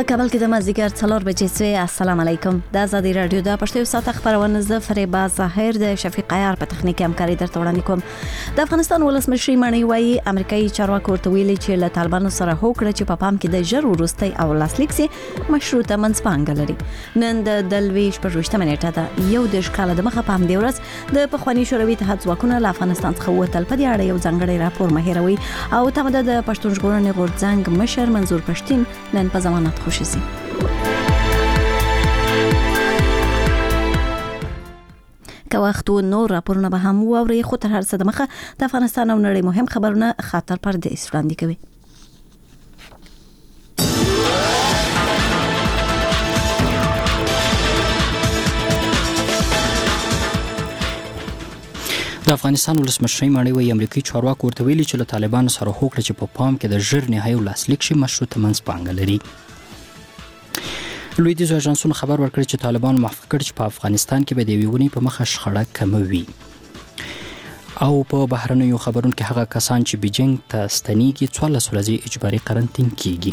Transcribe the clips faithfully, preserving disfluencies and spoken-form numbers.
کابل کې د مازدیګر څلور بجې سوی. السلام علیکم. د آزادي رادیو د پښتو ساعت خبرونه ز فریبا ظاهر د شفیق عیار په تخنیکی همکاري درته وړاندې کوم. د افغانستان ولسمشر مانی وایي امریکایي چارواکو ورته ویلي چې له طالبانو سره هوکړه چې په پام کې د ژر وروستي او لاسلیک سي مشروطه منځپانګه لري. نن د دلويش په روشته منېټه ده یو د ښکاله د مخه پام دی ورځ د پخوانی شوروي اتحاد ځواکونه له افغانستان څخه وتل په دې اړه یو ځانګړی راپور مهیروي او تمده د پښتون ژغورنې غورځنګ مشر منظور پښتين نن په ضمانت خوشي سي. که وخت و نور راپورونه به هم ووري خو تر هر څه د مخه د افغانستان او نړۍ مهم خبرونه خاطر پردیس وړاندې کوي. د افغانستان ولسمشر مانی وایي امریکایي چارواکو ورته ویلي چې له طالبانو سره هوکړه چې په پام کې د ژر نهایي لاسلیک شي مشروطه منځپانګه لري. لویدیځو اژانسونو خبر ورکړ چې طالبان موافق کړ چې په افغانستان کې به د ویونی په مخه شخړه کموي. او په بهرنیو خبرونو کې هغه کسان چې بیجینګ ته ستنیږي څوارلس ورځې اجباري قرنطین کیږي.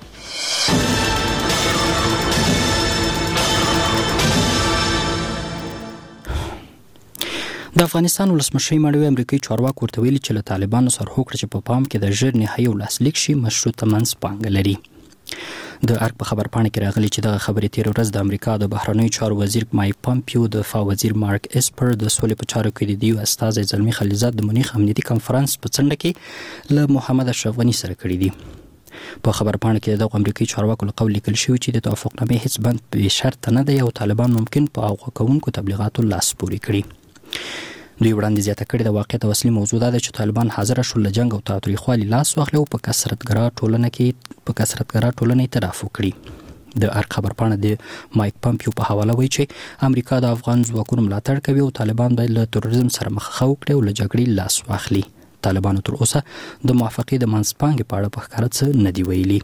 د افغانستان ولسمشر مانی امریکایي چارواکو ورته ویلي چې له طالبانو سره هوکړه چې په پام کې د ژر نهایي لاسلیک شي مشروطه منځپانګه لري. د ارګ په خبر پاڼه کې راغلي چې دغه خبرې تیر ورځ د امریکا د بهرنیو چارو وزیر مایک پامپیو د دفاع وزیر مارک اسپر د سولې په چارو کې د دیو استازي زلمی خلیلزاد د مونیخ امنیتي کانفرنس په څنډه کې له محمد اشرف غنی سره کړی دی. په خبر پاڼه کې د امریکایي چارواکو له قول لیکل شوی چې د توافقنامې هیڅ بند به شرط نه دی او طالبان ممکن په اوغه کوونکو تبلیغاتو لاس پورې کړي. دوی وړاندې زیاته کړې د واقعیت او اصلي موضوع ده چې طالبان حاضر شول له جنگ او تاریخوالي لاس واخلي او په کثرتګرا ټولنه کې په کثرتګرا ټولنه اعتراف وکړي. د ارګ خبر پاڼه د مایک پامپیو په حواله وایي چې امریکا د افغان ځواکونو ملاتړ کوي او طالبان باید له تروریزم سره مخه وکړي او له جګړې لاس واخلي. طالبانو تر اوسه د موافقې د منځپانګې په اړه په ښکاره څه نه دی ویلي.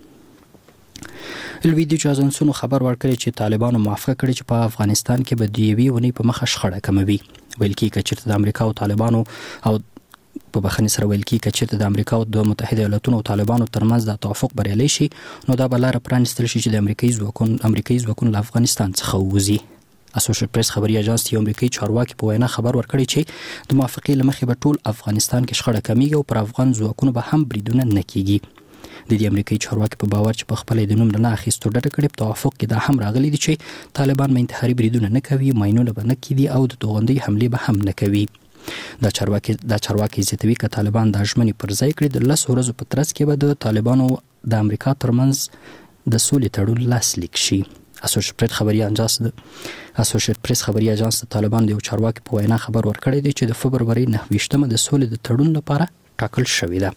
لویدیځو اژانسونو خبر ورکړی چې طالبانو موافقه کړې چې په افغانستان کې به د یوې ونې په مخه شخړه کموي. ویل کېږي چې د امریکا او طالبانو او په بخښنې سره ویل کېږي چې د امریکا او د متحده ایالاتونو او طالبانو ترمنځ د توافق بریالي شي نو دا به لاره پرانیستل شي چې د امریکایي ځواکونو امریکایي ځواکونو له افغانستان څخه ووځي. اسوسییټ پریس خبري اژانس یو امریکایي چارواکي په وینا خبر ورکړی چې د موافقې لمخې به ټول افغانستان کې شخړه کمیږي او پر افغان ځواکونو به هم بریدونه نه کیږي. د دې امریکایي چارواکي په باور چې په خپل د نوم نه اخیستو ډډه کړې په توافق کې دا هم راغلي دي چې طالبان مې انتحاري بریدونه نه کوي، ماینونه به نه کیدي او د توغندۍ حمله به هم نه کوي. دا چارواکي دا چارواکي زیاتوي چې طالبان د ژمنې پر ځای کړي د لس ورځې په ترڅ کې به د طالبانو د امریکا ترمنځ د سولې تړون لاسلیک شي. اسوسییټ پریس خبري اژانس د اسوسییټ پریس خبري اژانس د طالبان د یو چارواکي په وینا خبر ورکړی دی چې د فبرवरी نهه ویشتمه د سولې د تړون لپاره ټاکل شوې ده.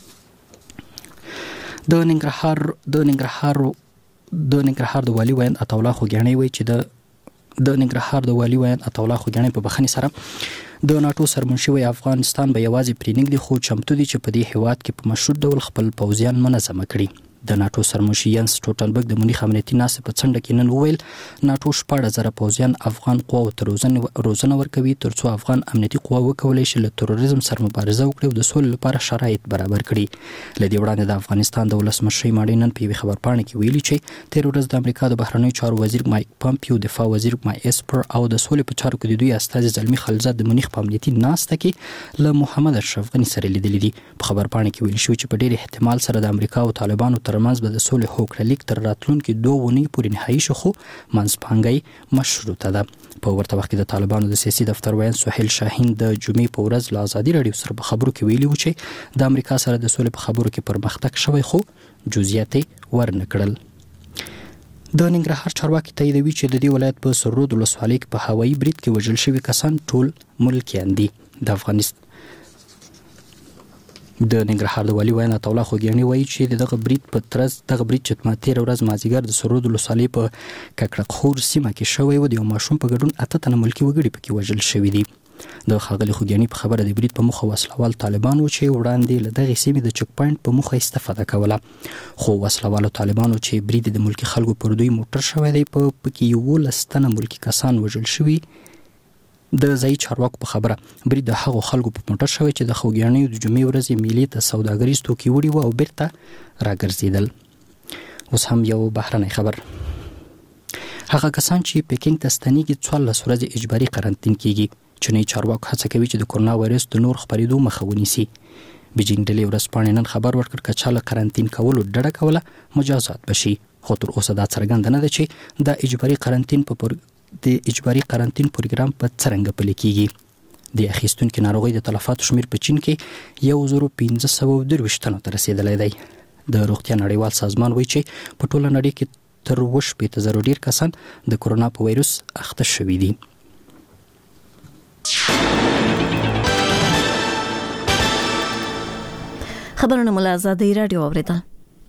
د ننګرهار د ننګرهار د ننګرهار د والي ویان عطاالله خوګیاڼي وایي چې د د ننګرهار د والي ویان عطاالله خوګیاڼي په بخښنې سره د ناتو سرمنشي وی افغانستان به یوازې پرېنګدي خو چمتو دي چې په دې هیواد کې په مشروط ډول خپل پوځیان منظم کړي. د ناتو سرمنشي ینس سټولټنبرګ د مونیخ امنیتي ناسې په څنډه کې نن وویل ناتو شپږ زره پوځیان افغان قواو ته روزنه ورکوي ترڅو افغان امنیتي قوا وکولای شي له تروریزم سره مبارزه وکړي او د سولې لپاره شرایط برابر کړي. لدې وړاندې د افغانستان د ولسمشر مانی نن په خبر پاڼه کې ویلي چې تیر ورځ د امریکا د بهرنیو چارو وزیر مایک پامپیو د دفاع وزیر مای اسپر او د سولې په چارو کې د دوی استازي زلمی خلیلزاد د مونیخ په امنیتي ناسته کې له محمد اشرف غنی سره لیدلي دي. په خبر پاڼه کې ویل شوی چې په ډېر احتمال سره د امریکا او طالبانو ترمنځ به د سولې هوکړه لیک تر راتلونکي دوه ونې پورې نهایي شو خو منځپانګه مشروطه ده. په ورته وخت کې د طالبانو د سیاسي دفتر ویان سهیل شاهین د جمعې په ورځ له ازادي رادیو سره په خبرو کې ویلي و چې د امریکا سره د سولې په خبرو کې پرمختګ شوی خو جزئیات ورنه کړل. د ننګرهار چارواکي تاییدوي چې د دې ولایت په سرود ولسوالۍ کې په هوایي برید کې وژل شوي کسان ټول ملکیان دي. د افغانستان د ننګرهار د والي ویان عطاالله خوګیاڼي وایي چې دغه برید په ترڅ دغه برید چې په تیر ورځ مازیګر د سرود ولسوالۍ په ککړخور سیمه کې شوی و د یو ماشوم په ګډون اته تنه ملکي وګړي پکې وژل شوي دي. د ښاغلي خوګیاڼي په خبره د برید په مخه وسلوال طالبانو چې وړاندې له دغه سیمې د چک پوینټ په مخه استفاده کوله خو وسلوالو طالبانو چې برید د ملکي خلکو پر دوی موټر شوی دی په پکې یولس تنه ملکي کسان وژل شوي. د ځای چارواکو په خبره برید د هغو خلکو په موټر شوی چې د خوګیاڼیو د جمعې ورځې میلې ته سوداګریز توکي وړي و او بیرته راګرځېدل. اوس هم یو بهرنی خبر. هغه کسان چې پکینګ ته ستنېږي څوارلس ورځې اجباري قرنطین کیږي. چیني چارواکو هڅه کوي چې د کورونا وایرس د نور خپرېدو مخه ونیسي. بیجینګ ډلې ورځپاڼې نن خبر ورکړ چې چاله قرنطین کولو ډډه کوله مجازات بشي. خو تر اوسه دا څرګند نه ده چې د اجباري قرنطین په پر... د اجباري قرنطین پروګرام په څرنګه پلي کیږي. د اخیستونکو ناروغي د تلفاتو شمیر په چین کې یو زر پنځه سوه درویشت تنو ته رسیدلی دی. د روغتیا نړیوال سازمان وایي چې په ټوله نړۍ کې تر اووه شپېته زره ډیر کسان د کورونا په وایرس اخته شوي دي. خبرونه مو له آزادۍ راډیو اوریدل.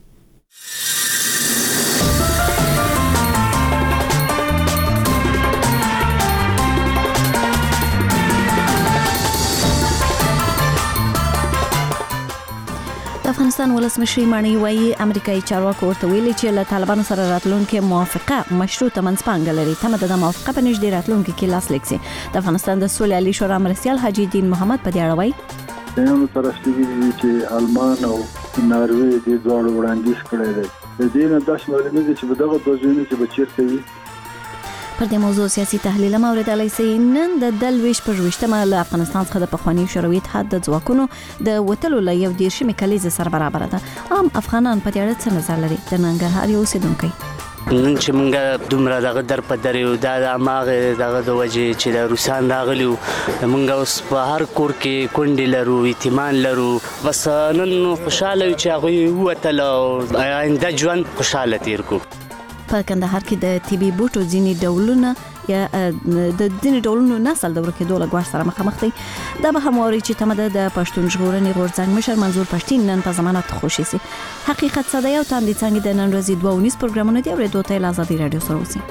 افغانستان ولسمشر مانی وایي امریکایي چارواکو ورته ویلي چې له طالبانو سره راتلونکي موافقه مشروطه منځپانګه لري. تمه ده د موافقه په نږدې راتلونکي کې لاسلیک شي. د افغانستان د سولې عالی شورا مرستیال حاجي دین محمد په دې اړه وایي یو طرف ته ویلي چې آلمان او ناروې د دوړو وړاندیز کړی دی. د دې نه داش معلومه دي چې په دغه دوزونه کې بچیرته وي. پر دې موضوع سیاسي تحلیل هم اوریدلای شئ. نن د دلويش پر وشتمه له افغانستان څخه د پخوانی شوروي اتحاد د ځواکونو د وټلو له یو دیرشمې کلیزې سره برابر ده. عام افغانان په دې اړه څه نظر لري؟ د ننګرهار یو اوسیدونکی نن چې موږ دومره دغه در په درې دا د اماغه دغه د وجه چې د روسان راغلیو موږ اوس په هر کور کې کونډې لرو، یتیمان لرو. بس نن خوشاله یو چې هغوی ووتل او آینده ژوند خوشاله تیر کو. په کندهار کې د طبي بوټو ځینې ډولونه یا د ځینې ډولونو نسل د ورکېدو له ګواښ سره مخامخ دي. دا به هم واري چې تمه ده د پښتون ژغورنې غورځنګ مشر منظور پښتين نن په ضمانت خوشي سي. حقیقت ساده یو تاندې څنګه د نن ورځې دوه ونیس پروګرامونه دی اورېدو ته آزادۍ رادیو سره اوسئ.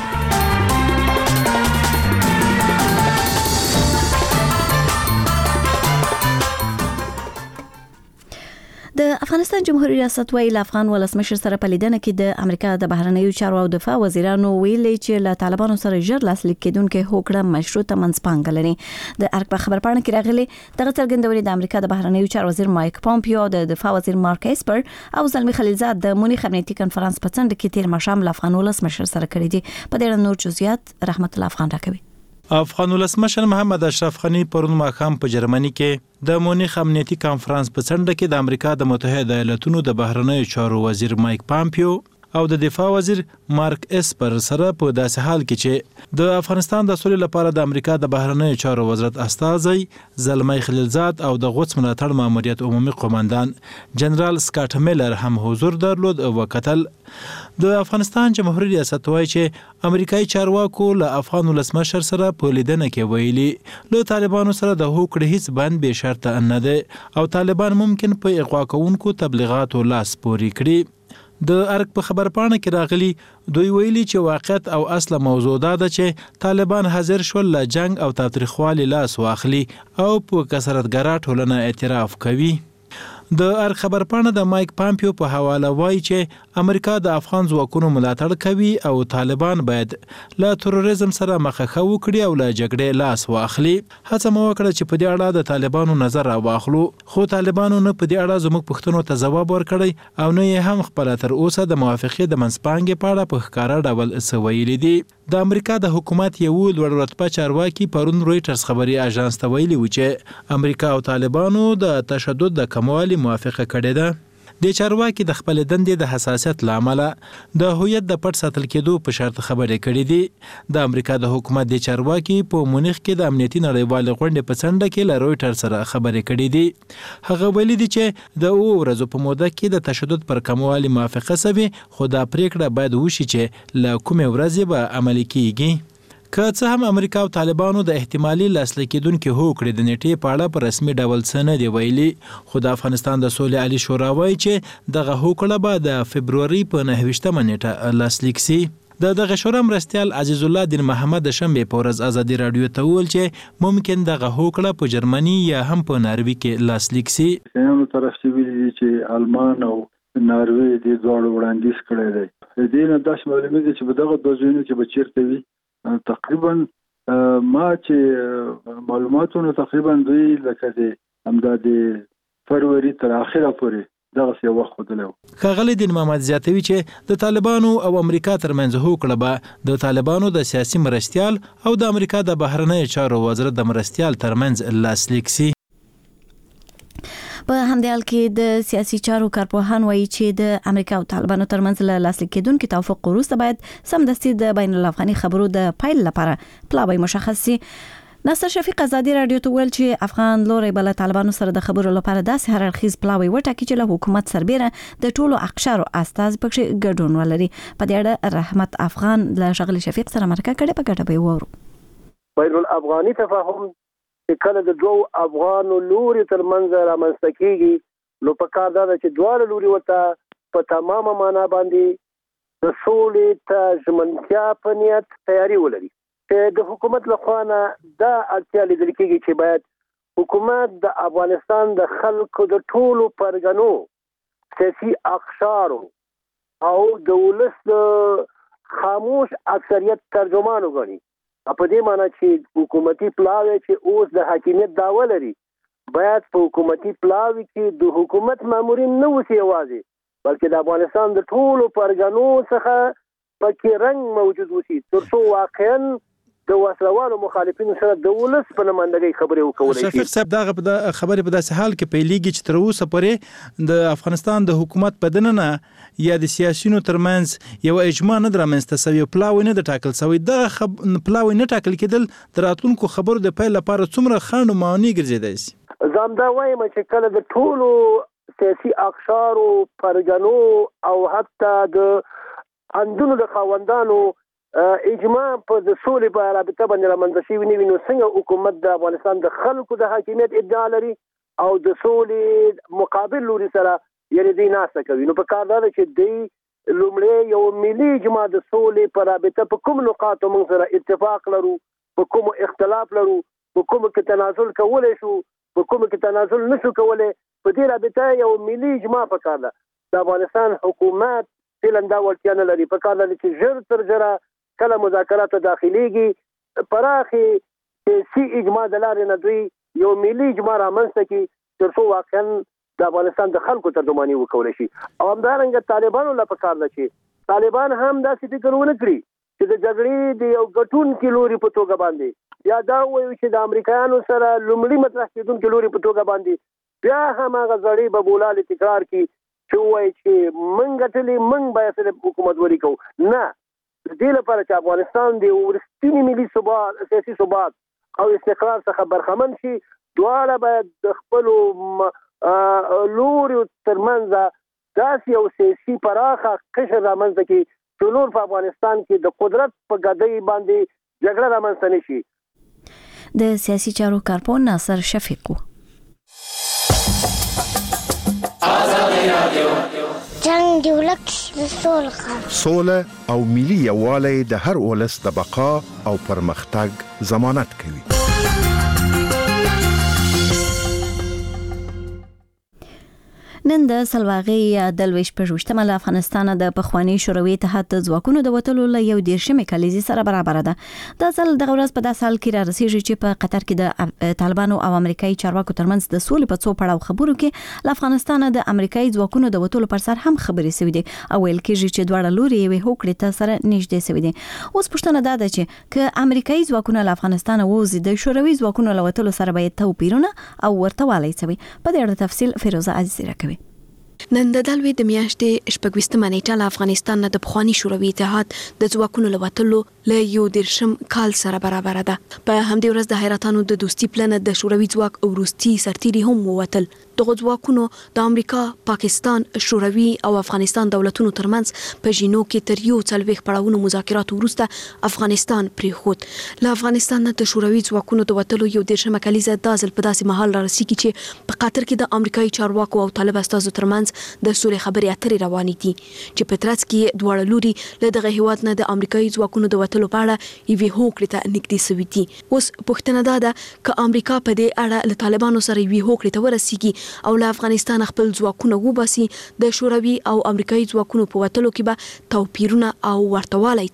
د افغانستان جمهوریت ریاست ویل له افغان ولسمشر سره په لیدنه کې د امریکا د بهرنیو چارو او دفاع وزیرانو ویلي چې له طالبانو سره ژر لاسلیک کېدونکې هوکړه مشروطه منځپانګه لري. د ارګ په خبرپاڼه کې راغلي دغه څرګندونې د امریکا د بهرنیو چارو وزیر مایک پومپیو او د دفاع وزیر مارک اسپر او زلمی خلیلزاد د مونیخ امنیتي کنفرانس په څنډه کې تیر ماښام له افغان ولسمشر سره کړي دي. په دې اړه نور جزئیات رحمت الله افغان راکوي. افغان ولسمشر محمد اشرف غنی پرون ماښام په جرمني کې د مونیخ امنیتي کنفرانس په څنډه کې د امریکا د متحده ایالاتونو د بهرنیو چارو وزیر مایک پومپیو او د دفاع وزیر مارک اسپر سره په داسې حال کې چې د افغانستان د سولې لپاره د امریکا د بهرنیو چارو وزارت استازی زلمی خلیلزاد او د غوڅ ملاتړ ماموریت عمومي قوماندان جنرال سکاټ میلر هم حضور درلود او وکتل. د افغانستان جمهوریت ریاست وایي چې امریکایي چارواکو له افغان ولسمشر سره په لیدنه کې ویلي له طالبانو سره د هوکړې هیڅ بند به شرط نه ده او طالبان ممکن په اغوا کوونکو تبلیغاتو لاس پورې کړي. د ارګ په خبرپاڼه کې راغلي دوی ویلي چې واقعیت او اصله موضوع دا ده چې طالبان حاضر شول له جنگ او تاریخوالي لاس واخلي او په کثرتګرا ټولنه اعتراف کوي. د ارګ خبرپاڼه د مایک پومپیو په حواله وایي چې امریکا د افغان ځواکونو ملاتړ کوي او طالبان باید له تروریزم سره مخه ښه وکړي او له جګړې لاس واخلي. هڅه مو وکړه چې په دې اړه د طالبانو نظر راواخلو، خو طالبانو نه په دې اړه زموږ پوښتنو ته ځواب ورکړی او نه یې هم خپله تر اوسه د موافقې د منځپانګې په اړه په ښکاره ډول څه ویلي دي. د امریکا د حکومت یو لوړ رتبه چارواکي پرون رویټرز خبري اژانس ته ویلي و چې امریکا او طالبانو د تشدد د کموالي موافقه کړې ده. د چارواکي د خپل دندې د حساسیت لامل د هویت د پټ ساتل کېدو په شرط خبرې کړې دي. د امریکا د حکومت د چارواکي په مونیخ کې د امنیتي نړیوال غونډې په څنډه کې له رویټر سره خبرې کړې دي. هغه ویلي دي چې د اوو ورځو په موده کې د تشدد پر کموالي موافقه شوې، خو دا پریکړه باید وشي چې له کومې ورځې به عملي کیږي. که څه هم امریکا او طالبانو د احتمالي لاسلیک کېدونکې هوکړې د نیټې په اړه په رسمي ډول څه نه دی ویلي، خو د افغانستان د سولې عالی شورا وایي چې دغه هوکړه به د فبروري په نهه ویشتمه نیټه لاسلیک شي. د دغه شورا مرستیال عزیز الله دین محمد د شنبې په ورځ ازادي راډیو ته وویل چې ممکن دغه هوکړه په جرمني یا هم په ناروې کې لاسلیک شي. یو طرف ته ویلي چې آلمان او ناروې د دوړو وړاندیز کړی دی. د دې نه داش معلومه دي چې په دغه دوزونه کې بچیرته وي. تقریبا ما چې معلوماتونو تقریبا دوی لکه د همدا د فروری تر اخره پورې دغه څه وخت ودلو. ښاغلی دین محمد زیاتوي چې د طالبانو او امریکا ترمنځ هوکړه به د طالبانو د سیاسي مرستیال او د امریکا د بهرنیو چارو وزارت د مرستیال ترمنځ لاسلیک سي. په همدې حال کې د سیاسي چارو کارپوهان وایي چې د امریکا او طالبانو ترمنځ له لاسلیک کېدونکو توافق وروسته باید سمدستي د بین الافغاني خبرو د پیل لپاره پلاوی مشخص شي. ناصر شفیق ازادي رادیو ته ویل چې افغان لوري بل طالبانو سره د خبرو لپاره داسې هر اړخیز پلاوی وټاکي چې له حکومت سربېره د ټولو اقشارو استاذ پکې ګډون ولري. په دې اړه رحمت افغان له شغل شفیق سره مرکه کړې، په ګډه به وورو. بین الافغاني تفاهم چې کله د دوه افغان لوري ترمنځ رامنځته کیږي نو په کار دا چې دواړه لوري ورته په تمامه معنا باندې د سولې ته ژمنتیا په نیت تیاری ولري. د حکومت له خوا نه دا اړتیا لیدل کېږي چې باید حکومت د افغانستان د خلکو د ټولو پرګنو سیاسي اقشارو او د ولس د خاموش اکثریت ترجمان وګڼي. په دې معنی چې حکومتي پلاوی چې اوس د حاکمیت دعوه لري باید په حکومتي پلاوی کې د حکومت مامورین نه اوسي یوازې بلکې د افغانستان د ټولو پرګنو څخه پکې رنګ موجود اوسي تر څو واقعا د وسلوالو مخالفینو سره د ولس په نمائندګۍ خبرې وکولای شي. شفیق صاحب دغه خبرې په داسې حال کې پیلېږي چې تر اوسه پورې د افغانستان د حکومت په دننه یا د سیاسيونو ترمنځ یو اجماع نه درامنځته شوی، پلاوی نه د ټاکل شوی. دغه خب... پلاوی نه ټاکل کېدل د راتلونکو خبرو د پیل لپاره څومره خنډ معنی ګرځیدای شي؟ زم دا وایم چې کله د ټولو سیاسي اقشارو پرګنو او حتی د اندونو د خاوندانو اجماع په د سولې په رابطه باندې رامنځته شوي نه وي نو څنګه حکومت د افغانستان د خلکو د حاکمیت ادعا لري او د سولې مقابل لوري سره یعنی دوی ناسته کوي. نو په کار دا ده چې دوی لومړی یو ملي اجماع د سولې په رابطه په کوم نقاطو موږ سره اتفاق لرو، په کوم اختلاف لرو، په کوم کې تنازل کولی شو، په کوم کې تنازل نشو کولی، په دې رابطه یو ملي اجماع په کار ده. د افغانستان حکومت فعلا دا وړتیا نه لري. په کار ده چې ژر تر ژره کله مذاکرات داخليږي پراخي سیاسي اجماع د لارې نه دوی یو ملي اجماع رامنځته کړي تر څو واقعا د افغانستان د خلکو ترجماني وکولای شي. او همدارنګه طالبانو لا پکار ده چې طالبان هم داسې فکر ونه کړي چې د جګړې د یو ګټونکي لوري په توګه باندې یا دا وایي چې د امریکایانو سره لومړی مطرح کېدونکي لوري په توګه باندې بیا هم هغه زړې ببولالې تکرار کړي چې وایي چې موږ ګټلې موږ باید صرف حکومت ولي کوو. نه، د دې لپاره چې افغانستان د ورستنی ملي ثبات سیاسي ثبات او استقرار څخه برخمن شي دواړه باید د خپل لوري ترمنځ داسې یو سیاسي پراخه قشر رامنځته کړي چې نور په افغانستان کې د قدرت په ګدۍ باندې جګړه رامنځته نه شي. د سیاسي چارو کارپوه ناصر شفیق جنگ دی ولک د سول خبر سوله او ملي یووالی د هر ولس د بقا او پرمختګ ضمانت کوي. نن د سلواغي د لويش پروشتمه له افغانستان د پخوانی شوروي اتحاد د ځواکونو د وټلو له یو دیرشمې کلیزي سره برابر ده. د ځل د ورځ په داسې حال کې را رسیږي چې په قطر کې د طالبانو او امریکایي چارواکو ترمنځ د سولې په څو پړاو خبرو کې له افغانستان د امریکایي ځواکونو د وټلو پر سر هم خبرې شوې دي او ویل کېږي چې دواړه لوري یې هوکړې ته سره نږدې شوې دي. اوس پوښتنه ده چې ک امریکایي ځواکونه له افغانستان ووزي د شوروي ځواکونو له وټلو سره باید توپیرونه او ورته والی شوي. په دې اړه تفصیل فیروزه عزیزی راکوي. نن د دلوي د میاشتې شپږویشتمه نیټه له افغانستان نه د پخوانی شوروي اتحاد د ځواکونو له وټلو له یو دیرشم کال سره برابر ده. په همدې ورځ د حیرتانو د دوستي پلان د شوروي ځواک او روسي سرتیري هم ووتل. دغه ځواکونو د امریکا، پاکستان، شوروي او افغانستان دولتونو ترمنځ په جینو کې تر یو څلوېښت پړاوونو مذاکرات وروسته افغانستان پریښود. له افغانستان نه د شوروي ځواکونو د وټلو یو دیرشمه کلیزه دا ځل په داسې مهال را رسیږي چې په قطر کې د امریکایي چارواکو او طالب استازو ترمنځ د سولې خبرې اترې روانې دي چې په ترڅ کې دواړه لوري له دغه هیواد نه د امریکایي ځواکونو د وټلو په اړه یوې هوکړې ته نږدې شوي دي. اوس پوښتنه دا ده که امریکا په دې اړه له طالبانو سره یوې هوکړې ته ورسیږي او له افغانستان خپل ځواکونه وباسي د شوروي او امریکایي ځواکونو په وټلو کې به توپیرونه او ورته والی څه وي.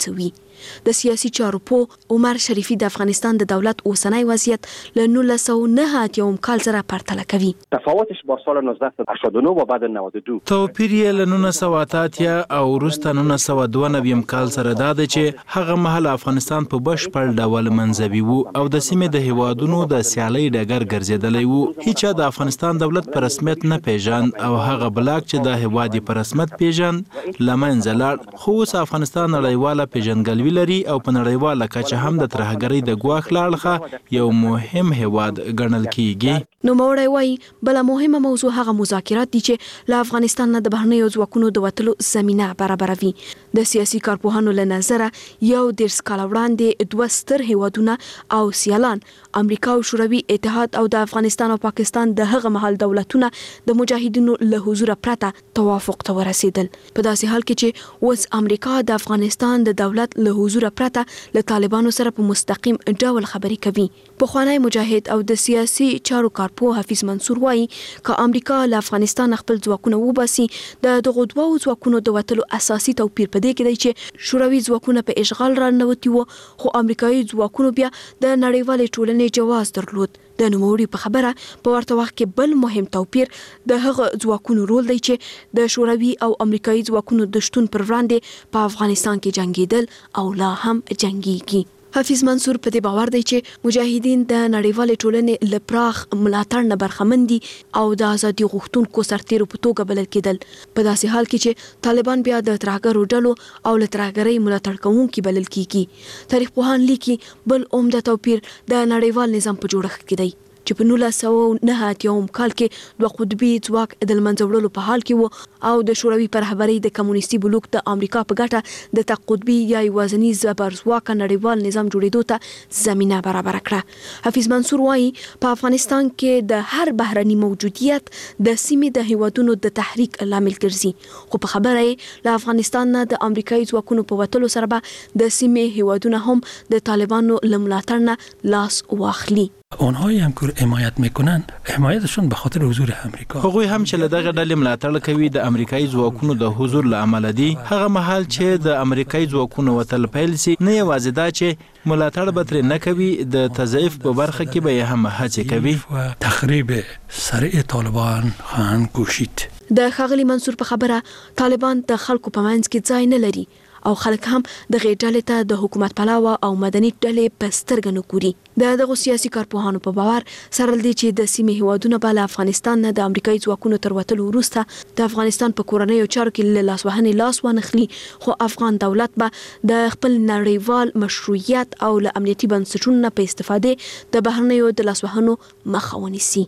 د سیاسي چارو په عمر شریفي د افغانستان د دولت اوسنی وضعیت له نولس سوه نهه اتیا کال سره پرتله کوي. تفاوتش با سال نوزده هشتاد و نه و بعد نود و دو توپیر یې له نولس سوه اته اتیا او وروسته نولس سوه دوه نوي کال سره دا ده چې هغه مهال افغانستان په بشپړ ډول منځوي و او د سیمې د هیوادونو د سیالۍ ډګر ګرځېدلی و. هیچا د افغانستان دولت په رسمیت نه پیژاند او هغه بلاک چې د هیواد یې په رسمیت پیژاند له منځه لاړ. خو اوس افغانستان نړیواله پیژندګلوي لري او په نړیواله کچه هم د ترهګرۍ د ګواښ له اړخه یو مهم هیواد ګڼل کیږي. نوموړی وایي بله مهمه موضوع هغه مذاکرات دي چې له افغانستان نه د بهرنیو ځواکونو د وتلو زمینه برابروي. د سیاسي کارپوهانو له نظره یو دېرش کاله وړاندې دوه ستر هیوادونه او سیالان امریکا او شوروي اتحاد او د افغانستان او پاکستان د هغه مهال دولتونه د مجاهدینو له حضور پرته توافق ته ورسېدل. په داسې حال کې چې اوس امریکا د افغانستان د دولت له حضور پرته له طالبانو سره په مستقیم ډول خبرې کوي. پخوانی مجاهد او د سیاسي چارو کارپوه حفیظ منصور وایي که امریکا له افغانستان خپل ځواکونه وباسي د دغو دوو ځواکونو د وتلو اساسي توپیر په دې کې دی چې شوروي ځواکونه په اشغال راننوتي وو خو امریکایي ځواکونو بیا د نړیوالې ټولنې جواز درلود. د نوموړي په خبره په ورته وخت کې بل مهم توپیر د هغه ځواکونو رول دی چې د شوروي او امریکایي ځواکونو د شتون پر وړاندې په افغانستان کې جنګېدل او لا هم جنګېږي. حفیظ منصور په دې باور دی چې مجاهدین د نړیوالې ټولنې له پراخ ملاتړ نه برخمن دي او د ازادي غوښتونکو سرتیرو په توګه بلل کېدل. په داسې حال کې چې طالبان بیا د ترهګرو ډلو او له ترهګرۍ ملاتړ کوونکي بلل کېږي. تاریخ پوهان لیکي بل عمده توپیر د نړیوال نظام په جوړښت کې دی چې په نولس سوه نهه اتیا کال کې دوه قطبي ځواک د له منځه وړلو په حال کې و او د شوروي په رهبرۍ د کمونیستي بلوک د امریکا په ګټه د تق قطبي یا یوازني زبرځواکه نړیوال نظام جوړېدو ته زمینه برابره کړه. حفیظ منصور وایي په افغانستان کې د هر بهرني موجودیت د سیمې د هیوادونو د تحریک لامل ګرځي. خو په خبره یې له افغانستان نه د امریکایي ځواکونو په وتلو سره به د سیمې هیوادونه هم د طالبانو له ملاتړ نه لاس واخلي. اونهایی هم که حمایت میکنن حمایتشون به خاطر حضور امریکا. هغوی هم چې له دغه ډلې ملاتړ کوي د امریکایي ځواکونو د حضور له امله دي. هغه مهال چې د امریکایي ځواکونو وتل پیل سي نه یوازې دا چې ملاتړ به ترې نه کوي د تضعیف په برخه کې به یې هم هڅې کوي. تخریب سریع طالبان خواهند کوشید. د ښاغلي منصور په خبره طالبان د خلکو په منځ کې ځای نه لري او خلک هم دغه ډلې ته د حکومت پلاوه او مدني ډلې په سترګه نه ګوري. د دغو سیاسي کارپوهانو په باور سره دی چې د سیمې هیوادونه به له افغانستان نه د امریکایي ځواکونو تر وتلو وروسته د افغانستان په کورنیو چارو کې له لاسوهنې لاس وانخلي خو افغان دولت به د خپل نړیوال مشروعیت او له امنیتي بنسټونو نه په استفادې د بهرنیو د لاسوهنو مخه ونیسي.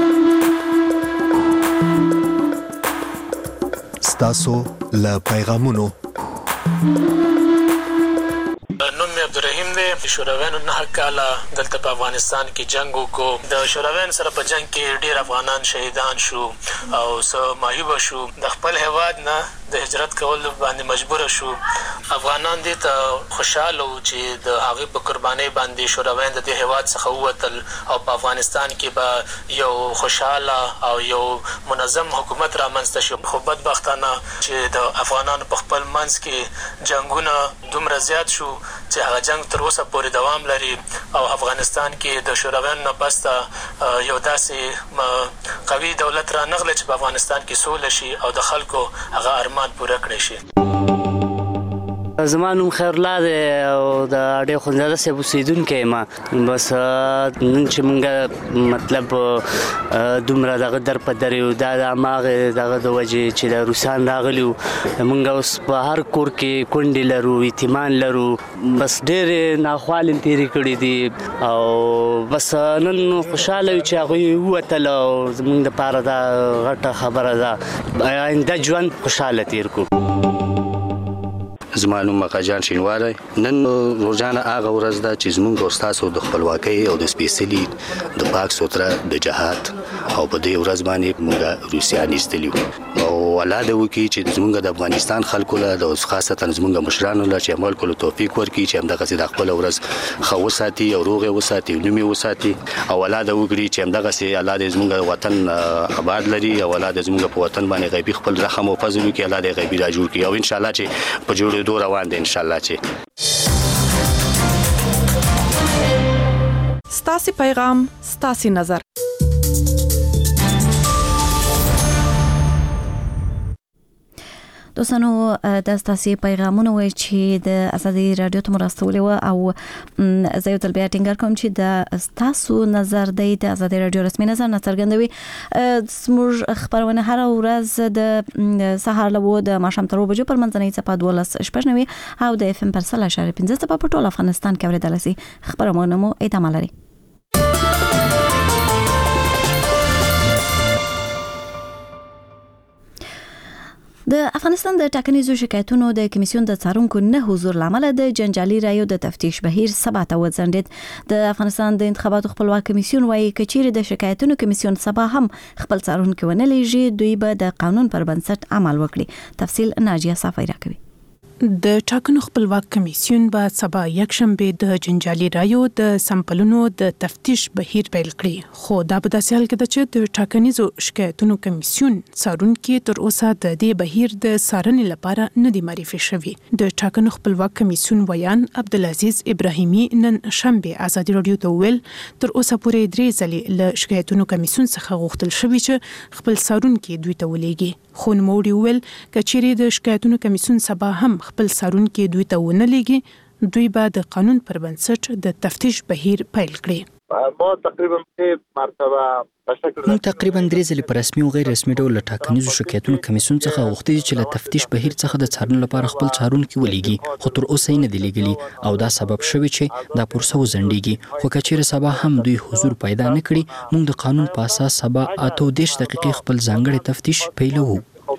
ستاسو له پیغامونو نوم مې عبدالرحیم دی. شورویانو نه کاله دلته په افغانستان کې جنگ وکړو. د شورویانو سره په جنگ کې ډېر افغانان شهیدان شو او څه معیوبه شو. د خپل هیواد نه د هجرت کولو باندې مجبوره شو. افغانان دې ته خوشحاله وو چې د هغې په قربانۍ باندې شورویان د دې هیواد څخه ووتل او په افغانستان کې به یو خوشحاله او یو منظم حکومت رامنځته شو. خو بدبختانه چې د افغانانو په خپل منځ کې جنګونه دومره زیات شو چې هغه جنگ تر اوسه پورې دوام لري او افغانستان کې د شورویانو نه پسته یو داسې قوي دولت رانغلی چې په افغانستان کې سوله شي او د خلکو هغه ارمان پوره کړی شي. زما نوم خیرالله دی او د اډې اخندزاده صاحب اوسېدونکی یم. بس نن چې مونږ مطلب دومره دغه در په در یو دا د هماغې دغه د وجې چې د روسان راغلي وو. مونږ اوس په هر کور کې کونډې لرو، یتیمان لرو. بس ډېرې ناخوالې تېرې کړي دي او بس نن خوشحاله یو چې هغوی ووتل او زمونږ دپاره دا غټه خبره ده. آینده ژوند خوشحاله تېر کړو. زما نوم مقاجان شینواری. نن روزانه هغه ورځ ده چې زموږ او ستاسو د خپلواکۍ او د سپېڅلي د پاک سوتره د جهاد او په دې ورځ باندې موږ روسیان ایستلي وو او الله دې وکړي چې زموږ د افغانستان خلکو له د خاصتا زموږ مشرانو له چې عمل کولو توفیق ورکړي چې همدغسې د خپله ورځ ښه وساتي او روغ یې وساتي او نوم یې وساتي او الله دې وکړي چې همدغسې الله دې زموږ وطن آباد لري او الله دې زموږ په وطن باندې غیبي خپل رحم او فضل وکړي. الله دې غیبي را جوړ کړي او انشاءالله چې په جوړېدو روان دی انشاءالله چې ستاسو پیغام ستاسو نظر. دوستانو د ستاسو پیغامونه وای چې د ازادي رادیو ته مرستولې و او زه یو تل بیا ټینګار کوم چې د ستاسو نظر د ازادي رادیو رسمي نظر نه څرګندوي. زموږ خبرونه هر ورځ د سهار له د ماښام تر بجو پر منځنۍ صفه دولس شپږ نوي او د اف ام پر سل اشاره پنځه صفه په ټول افغانستان کې اوریدل شي. خبرونه مو ادامه لري. د افغانستان د ټاکنیزو شکایتونو د کمیسیون د څارونکو نه حضور لامل د جنجالي رایو د تفتیش بهیر سبا ته وځنډید. د افغانستان د انتخاباتو خپلواک کمیسیون وايي کچېره د شکایتونو کمیسیون سبا هم خپل څارونکو ونه لېږي دوی به د قانون پر بنسټ عمل وکړي. تفصیل ناجیه صافی راکوي. د ټاکنو خپلواک کمیسیون به سبا یکشنبه د جنجالي رایو د سمپلونو د تفتیش بهیر پیل کړي. خو دا به د سیال کې د چې د ټاکنیزو شکایتونو کمیسیون څارونکي تر اوسه د دې بهیر د څارنې لپاره نه دی معرفي شوی. د ټاکنو خپلواک کمیسیون ویان عبدالعزیز ابراهیمي نن شنبه ازادي رادیو ته ویل تر اوسه پورې درې ځلې له شکایتونو کمیسیون څخه غوښتل شوی چې خپل څارونکي دوی ته ولېږي. خو نوموړي ویل کچېرې د شکایتونو کمیسیون سبا هم خپل څارونکي دوی ته ونه لېږي دوی به د قانون پر بنسټ د تفتیش بهیر پیل کړي. ما تقریبا په مرتبه موږ تقریبا درې ځلې په رسمي او غیر رسمي ډول له ټاکنیزو شکایتونو کمیسیون څخه غوښتي چې له تفتیش بهیر څخه د څارنې لپاره خپل څارونکي ولېږي خو تر اوسه یې نه دی لېږلي او دا سبب شوی چې دا پروسه وځنډېږي. خو کچېرې سبا هم دوی حضور پیدا نه کړي موږ د قانون په اساس سبا اته دېرش دقیقې خپل ځانګړی تفتیش پیلوو.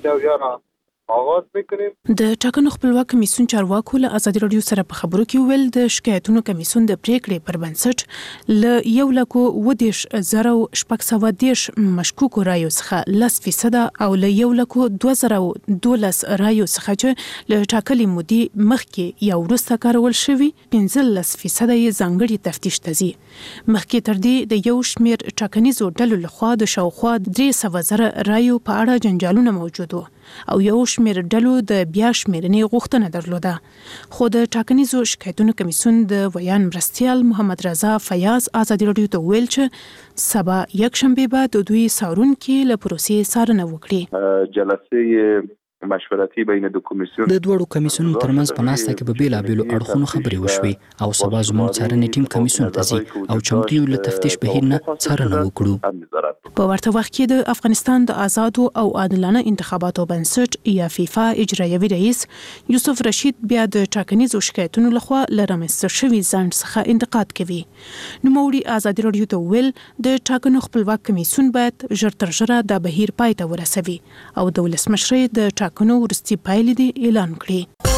آغاز میکنیم. د ټاکنو خپلواک کمیسیون چارواکو له ازادي رادیو سره په خبرو کې ویل د شکایتونو کمیسیون د پریکړې پر بنسټ له یو لکو ودیش زره شپږ سوه دېرش مشکوکو رایو څخه لس فیصده او له یو لکو دوه زره دولس رایو څخه چې له ټاکلې مودې مخکې یا وروسته کارول شوي پنځلس فیصده یې ځانګړي تفتیش ته ځي. مخکې تر دې د یو شمېر ټاکنیزو ډلو لخوا د شاوخوا درې سوه زره رایو په اړه جنجالونه موجود وو او یو شمېر ډلو د بیا شمېرنې غوښتنه درلوده. خو د ټاکنیزو شکایتونو کمیسیون د ویان مرستیال محمد رضا فیاض ازادي رادیو ته ویل چې سبا یکشنبه به د دوی څارونکي له پروسې څارنه وکړي. جلسه مشورتي بین د کمیسیون د دوړو کمیسیونونو ترمنځ په ناسته کې به بیلابېلو اړخونو خبرې وشوې او سبا زموږ څارنې ټیم کمیسیون ته ځي او چمتو یو له تفتیش بهیر نه څارنه وکړو. په ورته وخت کې د افغانستان د آزادو او عادلانه انتخاباتو بنسټ یا فیفا اجرایوي رئیس یوسف رشید بیا د ټاکنیزو شکایتونو لخوا له رامنځته شوي ځنډ څخه انتقاد کوي. نوموړي ازادي رادیو ته ویل د ټاکنو خپلواک کمیسیون باید ژر تر ژره د بهیر پای ته ورسوي او د ولسمشر د ټاکنو ورستي پایلې دې اعلان کړي.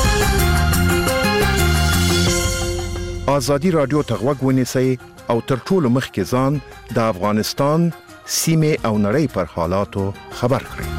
ازادي رادیو ته غوږ ونیسئ او تر ټولو مخکې ځان د افغانستان سیمې او نړۍ پر حالاتو خبر کړئ.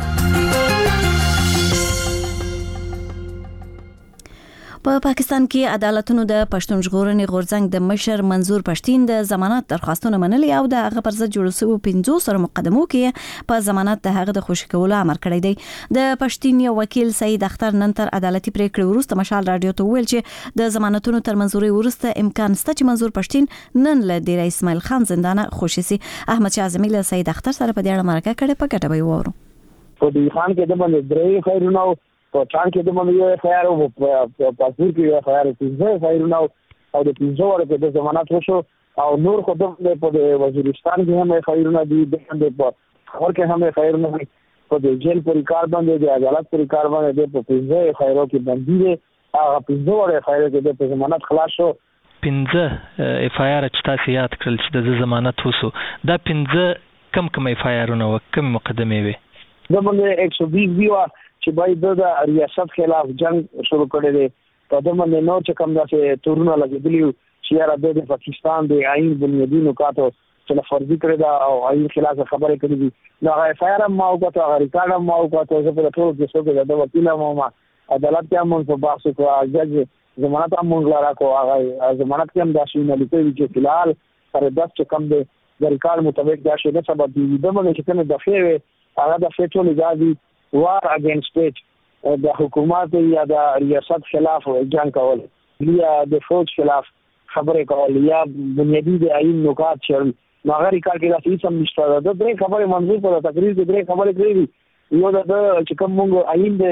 په پاکستان کې عدالتونو د پښتون ژغورنې غورځنګ د مشر منظور پښتين د ضمانت درخواستونه منلي او د هغه پر ضد جوړ شوی پنځو سره مقدمو کې په ضمانت د هغه د خوشي کولو امر کړی دی. د پښتين یو وکیل سید اختر نن تر عدالتي پریکړې وروسته مشال رادیو ته ویل چې د ضمانتونو تر منځوري وروسته امکان شته چې منظور پښتين نن له ډیر اسماعیل خان زندانه خوشي سي. احمد شاه اعظمي له سید اختر سره په دې اړه مرکه کړې په ګټه به وورو. په دې خان کې د باندې درې خیرونو په چان کې د باندې یو خیار او په پاسپورت کې یو خیار چې خیرونو او د پنځو ورته د ضمانت وشو او نور خو د په وزیرستان کې هم خیرونه دي د په خبر کې هم خیرونه په د جیل پر کار باندې د عدالت پر کار باندې د په پنځه خیرو کې باندې دي هغه پنځه ورته خیر کې د ضمانت خلاص شو. پنځه اف آی آر چې تاسو یاد کړل چې د ضمانت وسو دا پنځه کم کم اف آی آرونه او کم مقدمه وي د باندې یک سو بیس دیوا چې باید د ریاست خلاف جنگ شروع کړي دي په دمه نو چې کوم داسې تورونه لګېدلی چې را د پاکستان د آئین بنیادی نکاتو چې فرضي کړی دا او آئین خلاف خبرې کړې دي نو هغه فایر ما او کوته هغه ریکارډ ما او کوته چې په ټول کې څه د وکیل ما عدالت کې هم په بحث کې جج ضمانت هم موږ لاره کو هغه ضمانت کې هم داسې نه لیکي چې فلحال پر داس چې کوم د ریکارډ مطابق دا شی نه سبب دی دمه چې کنه د فیر هغه د فیټول اجازه وار اگینست سټیټ د حکومت یا د ریاست خلاف جنگ کول یا د فوج خلاف خبره کول یا بنیادی د عین نکات چې هغه ریکارډ کې راځي سم نشته د درې خبره منظور په تقریر کې درې خبره کړې یو د چې کوم موږ عین د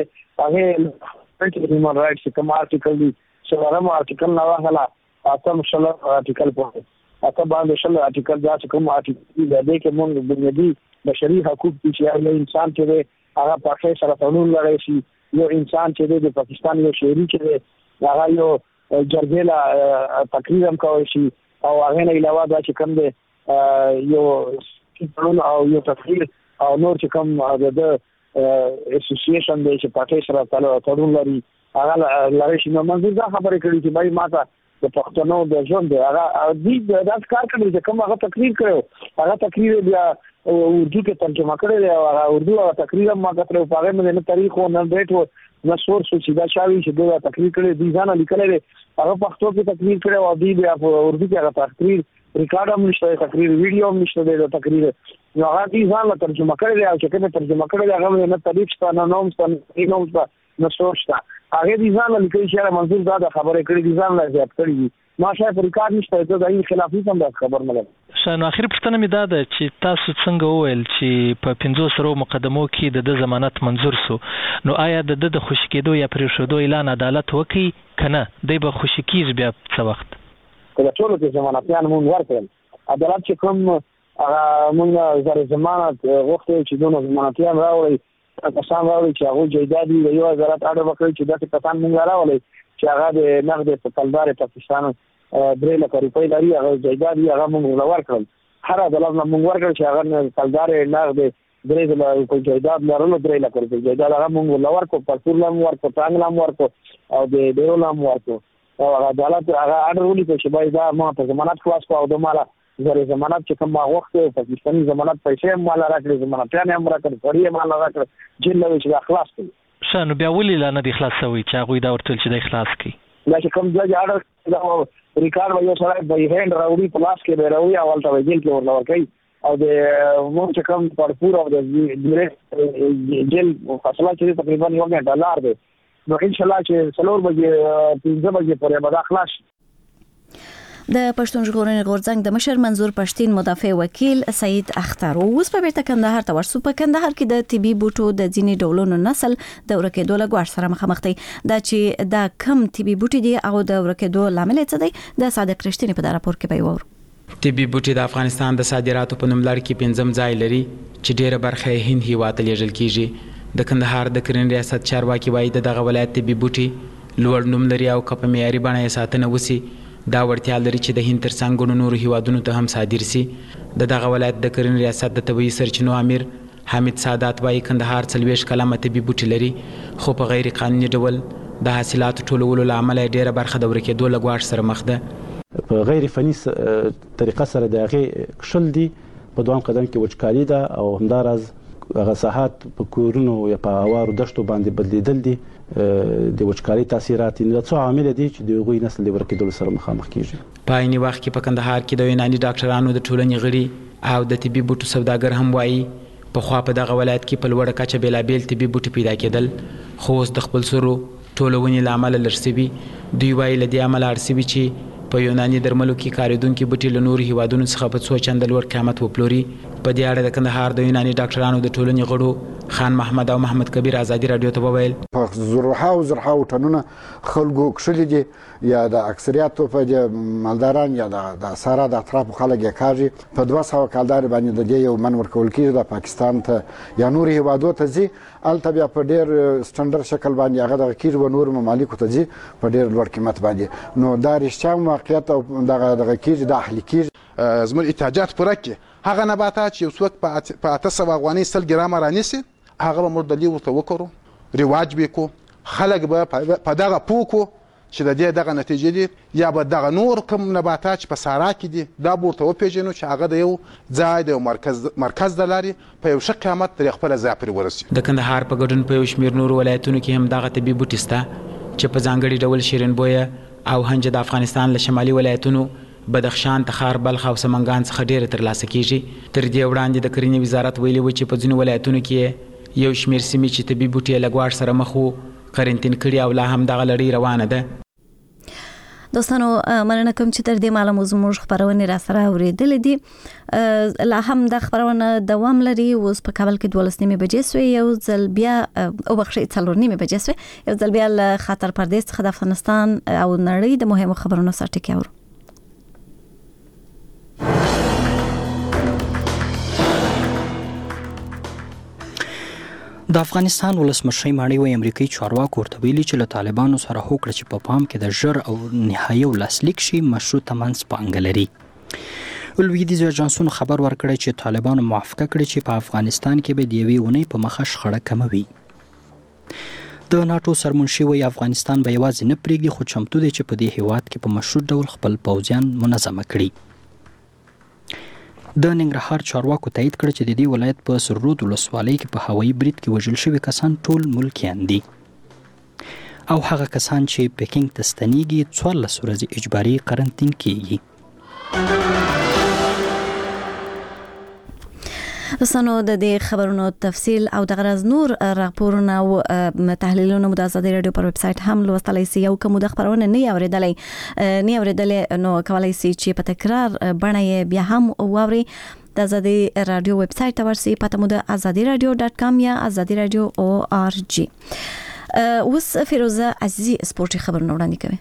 هغه هیومن رائټس کوم آرټیکل دی څلورم آرټیکل نه واخلا اتم شل آرټیکل په اته باندې شل آرټیکل دا چې کوم آرټیکل دی کې موږ بنیادی بشري حقوق چې یو انسان کې هغه پاکه سره تړون لري شي یو انسان چې د پاکستان یو شهري چې هغه یو جرګه تقریر هم کوي شي او هغه نه علاوه دا چې کوم دی یو تړون او یو تقریر او نور چې کوم د اسوسییشن دی چې پاکه سره تړون لري هغه لري شي نو منځ دا خبرې کړې چې بای ماته د پښتنو د ژوند هغه دې د کار کړی چې کوم هغه تقریر کړو هغه تقریر بیا اردو کې ترجمه کړی دی هغه اردو او تقریر ما کړو په هغه باندې تاریخ او نن ډیټ او نو سورس چې دا شاوی چې دا تقریر کړی دی ځان لیکلی دی هغه پښتو کې تقریر کړو او دې بیا په اردو کې هغه تقریر ریکارډ هم نشته تقریر ویډیو هم نشته د تقریر نو هغه دې ځان له ترجمه کړی دی او چې کومه ترجمه کړی دی هغه نه تاریخ شته نه نوم شته نوم شته نو سورس شته هغه دې ځان لیکلی چې منظور دا خبره کړې دي ځان لا زیات کړی ما شاید ریکارډ نشته ته د این خلافي هم دا خبر نه لرم شنو اخر پښتنه می دا ده چې تاسو څنګه وویل چې په پنځو سرو مقدمو کې د ضمانت منظور سو نو آیا د د خوشی کېدو یا پرې شودو اعلان عدالت وکي کنه دی به خوشی کیږي بیا څه وخت کله ټول د ضمانتيان مونږ ورکړل عدالت چې کوم مونږ زره ضمانت وخت چې دونه ضمانتيان راوړي کسان راوړي چې هغه جیدادي یو عدالت اړه وکړي چې دا کسان مونږ راوړي چې هغه د نقد په کلدار پاکستان درې لک روپۍ لري هغه جیدادي هغه مونږ ورکړل هر عدالت مونږ ورکړل چې هغه کلدار نقد درې لک روپۍ جیداد لرلو درې لک روپۍ جیداد هغه مونږ ورکړو پرتول هم ورکړو څنګه هم ورکړو او د ډیرو هم ورکړو او هغه عدالت هغه اړ ولې چې باید دا ما په ضمانت خلاص کو او د مالا زره ضمانت چې کوم وخت پاکستاني ضمانت پیسې هم مال راکړي ضمانت هم راکړي فوري مال راکړي جیل له چې خلاص کړي شنو بیا ولې لا نه د خلاص شوی چې هغه دا ورته چې د خلاص کی دا چې کوم ځای اړه دا ریکارډ وایو سره به هند راوړي په لاس کې به راوړي او ولته جیل کې ورلور کوي او د مونږ چې کوم پرپور او د جیل فاصله چې تقریبا یو غنټه لار دی نو ان شاء الله چې څلور بجې پنځه بجې پورې به دا خلاص د پښتون ژغورنې غورځنګ د مشر منظور پښتين مدافع وکیل سید اختر اوس په بیرته کندهار ته ورسو په کندهار کې د طبي بوټو د ځینې ډولونو نسل د ورکېدو له ګواښ سره مخامخ دي دا چې دا کم طبي بوټي دي او د ورکېدو لامل څه دی د صادق رښتینی په راپور کې به وورو طبي بوټي د افغانستان د صادراتو په نوم لړ کې پنځم ځای لري چې ډیره برخه یې هند هیواد ته لیږل کیږي د کندهار د کرنې ریاست چارواکي وایي دغه ولایت طبي بوټي لوړ نوم لري او که په معیاري بڼه یې ساتنه وسی دا ورتیا لري چې د هند تر څنګ نورو هیوادونو ته هم صادر سي د دغه ولایت د کرنې ریاست د طبي سرچینو امیر حامد سادات وایي کندهار څلوېښت کلمه طبي بوټي لري خو په غیر قانوني ډول د حاصلاتو ټولولو له امله ډیره برخه د ورکېدو له ګواښ سره مخ ده په غیر فني طریقه سره د هغې کښل دي په دوام قدم کې وچکالي ده او همداراز هغه ساحات په کورونو یا په هوارو دښتو باندې بدلیدل دي د وچکالي تاثیرات نه څو عامل دي چې د هغوی نسل د ورکېدلو سره مخامخ کیږي په عیني وخت کې په کندهار کې د یوناني ډاکټرانو د ټولنې غړي او د طبي بوټو سوداګر هم وایي پخوا په دغه ولایت کې په لوړه کچه بېلابېل طبي بوټي پیدا کېدل خو اوس د خپل سرو ټولونې له امله لږ سوي دوی وایي له دې امله اړ سوي چې په یوناني درملو کې کارېدونکي بوټي له نورو هیوادونو څخه په څو چنده لوړ قیمت وپلوري په دې اړه د کندهار د یوناني ډاکټرانو د ټولنې غړو خان محمد او محمد کبیر ازادي رادیو ته وویل په زرهاو زرهاو ټنونه خلکو کښلي دي یا د اکثریاتو په مالداران یا د سارا د اطرافو خلک یې کاږي په دوه سوه کالدارې باندې د دې یو من ورکول کېږي د پاکستان ته یا نورو هیوادو ته ځي هلته بیا په ډېر سټنډرډ شکل باندې هغه دغه کېږي و نورو ممالکو ته ځي په ډېر لوړ قیمت باندې نو دا رښتیا واقعیت او دغه دغه کېږي دا اهلي کېږي زموږ احتیاجات پوره کړي هغه نباتات چې یو څوک په اته سوه افغانۍ سل ګرامه رانیسي هغه به موږ دلې ورته وکړو رواج به کړو خلک به په دغه پوه کړو چې د دې دغه نتیجې دي یا به دغه نور کوم نباتات چې په صحرا کې دي دا به ورته وپېژنو چې هغه د یو ځای د یو مرکز مرکز د لارې په یو ښه قیمت ترې خپله ځای پورې ورسي د کندهار په ګډون په یو شمېر نورو ولایتونو کې هم دغه طبي بوټي شته چې په ځانګړي ډول شیرین بویه او هنجه د افغانستان له شمالي ولایتونو بدخشان تخار بلخ او سمنګان څخه ډیره ترلاسه کیږي تر دې وړاندې د کرنې وزارت ویلي و چې په ځینو ولایتونو کې یو شمېر سیمې چې طبي بوټي له ګواښ سره مخ وو قرنطین کړي او لا هم دغه لړۍ روانه ده دوستانو مننه کوم چې تر دې ماله مو زموږ خبرونه را سره اوریدلې دي. لا هم د خبرونه دوام لري. اوس په کابل کې دولس نیمه بجې سوې، یو ځل بیا او بخښي څلور نیمه بجې سوې، یو ځل بیا له خطر پردیس څخه د افغانستان او نړۍ د مهمو خبرونو سره ټکی اورو. د افغانستان ولسمشر مانی وایي امریکایي چارواکو ورته ویلي چې له طالبانو سره هوکړه چې په پام کې د ژر او نهایي لاسلیک شي مشروطه منځپانګه لري. لویدیځ اژانسونو خبر ورکړی چې طالبانو موافقه کړې چې په افغانستان کې به د یوې اونۍ په مخه شخړه کموي. د ناتو سرمنشي وایي افغانستان به یوازې نه پرېږدي خو چمتو دی چې په دې هیواد کې په مشروط ډول خپل پوځیان منظمه کړي. د ننګرهار چارواکو تایید کړ چې د دې ولایت په سرود ولسوالۍ کې په هوایي برید کې وژل شوي کسان ټول ملکیان دي او هغه کسان چې پکینګ ته ستنېږي څوارلس ورځې اجباري قرنطین کیږي. دوستانو د دې خبرونو تفصیل او د غرض نور راپورونه او تحلیلونه د آزادي رادیو پر ویب سټ هم لوستلای شئ. او کوم د خبرونه نه اوریدلې نه اوریدلې نو کولای شئ چې په تکرار باندې بیا هم واوري. د آزادي رادیو ویب سټ ته ورسئ، پته مو د آزادي رادیو ډاټ کام یا آزادي رادیو او آر جی. اوس فیروزه عزیزی سپورتي خبرونه وړاندې کوي.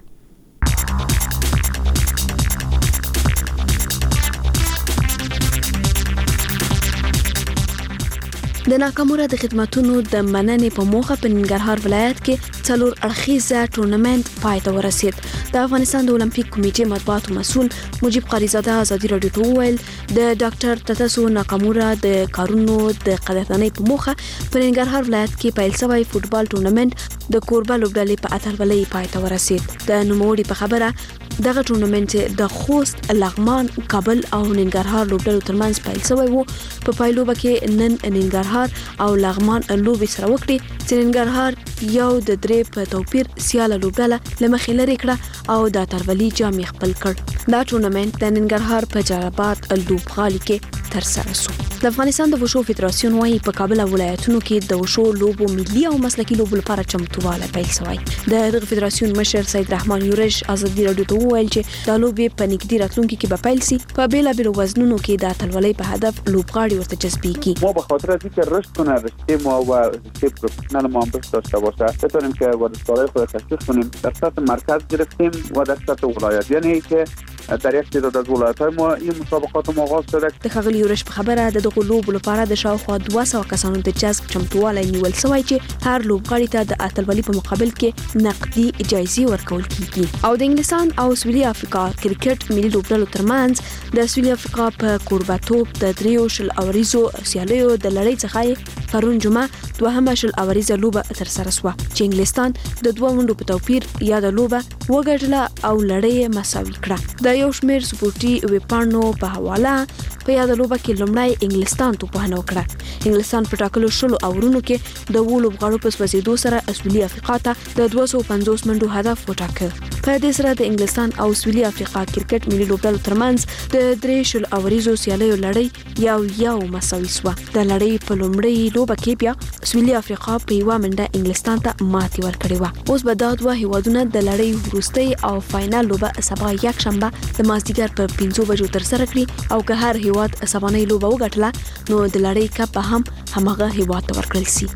د ناکاموره د خدماتونو د مننې په موخه په ننګرهار ولایت کې څلور اړخیزه ټورنمنت پای ته ورسید. د افغانستان د اولمپیک کمیټې مطبوعاتو مسؤل مجيب قریزاده آزادي رادیو ته وویل د ډاکټر تتسو ناکاموره د کارونو د قدرتنۍ په موخه په ننګرهار ولایت کې پیل شوی فوتبال ټورنمنت د کوربه لوبډلې په اتلولۍ پای ته ورسید. د نوموړي په خبره دغه ټورنمنت د خوست، لغمان، کابل او ننګرهار لوبډلو ترمنځ پیل شوی وو. په پایلوبه کې نن ننګرهار او لغمان لوبې سره وکړي چې ننګرهار یو د درې په توپیر سیاله لوبډله لمخې لري کړه او د اتلولۍ جام خپل کړ. دا ټورنمنت د ننګرهار په جلالاباد لوبغالي کې ترسره شو. د افغانستان د وشو فدراسیون وايي په کابل ولایتونو کې د وشو لوبو ملي او مسلکي لوبو لپاره چمتووالی پیل شوی. د دغه فدراسیون مشر سید رحمان یورش آزادي رادیو ته وویل چې دا لوبې په نږدې راتلونکي کې به پیل شي. په بیلابیلو وزنونو کې د اتلولۍ په هدف لوبغاړي ورته جذبیږي. ما به خاطر از اینکه رشد کنه رشته ما و رشته پروفسیونال ما هم رشد داشته باشه بتونیم که ورزشکارای خود تشویق کنیم. در سطح مرکز گرفتیم و در سطح ولایت، یعنی که در یک تعداد از ولایت‌های ما این مسابقات ما آغاز شده. د ښاغلي یورش په خبره د دغو لوبو لپاره د شاوخوا دوه سوه کسانو د جذب چمتووالی نیول شوی چې هر لوبغاړي ته د اتلولۍ په مقابل کې نقدي جایزې ورکول کیږي. او د انګلستان او سویلي افریقا کرکټ ملي لوبډلو ترمنځ د سویلي افریقا په کوربه‌توب د دریو شل اوریزو سیالیو د لړۍ څخه پرون جمعه دوهمه شل اوریزه لوبه ترسره شوه چې انګلستان د دوه منډو په توپیر یا د لوبه وګټله او لړۍ مساوي کړه. د یو شمېر سپورتي ویبپاڼو په حواله په یاده لوبه کې لومړی انګلستان توپوهنه وکړه. انګلستان په ټاکلو شلو اورونو کې د اوو لوبغاړو په سوځېدو سره سویلي افریقا ته د دوه سوه پنځوس منډو هدف وټاکه. په دې سره د انګلستان او سویلي افریقا کرکټ ملي لوبډلو ترمنځ د درې شل اوریزو سیالیو لړۍ یو یو مساوي شوه. د لړۍ په لومړۍ لوبه کې بیا سویلي افریقا په یوه منډه انګلستان ته ماتې ورکړې وه. اوس به دا دوه هیوادونه د لړۍ وروستۍ او فاینل لوبه سبا یکشنبه د مازدیګر په پنځو بجو ترسره کړي او که هر هیواد سبانۍ لوبه وګټله نو د لړۍ کپ به هم همغه هیواد ته ورکړل شي.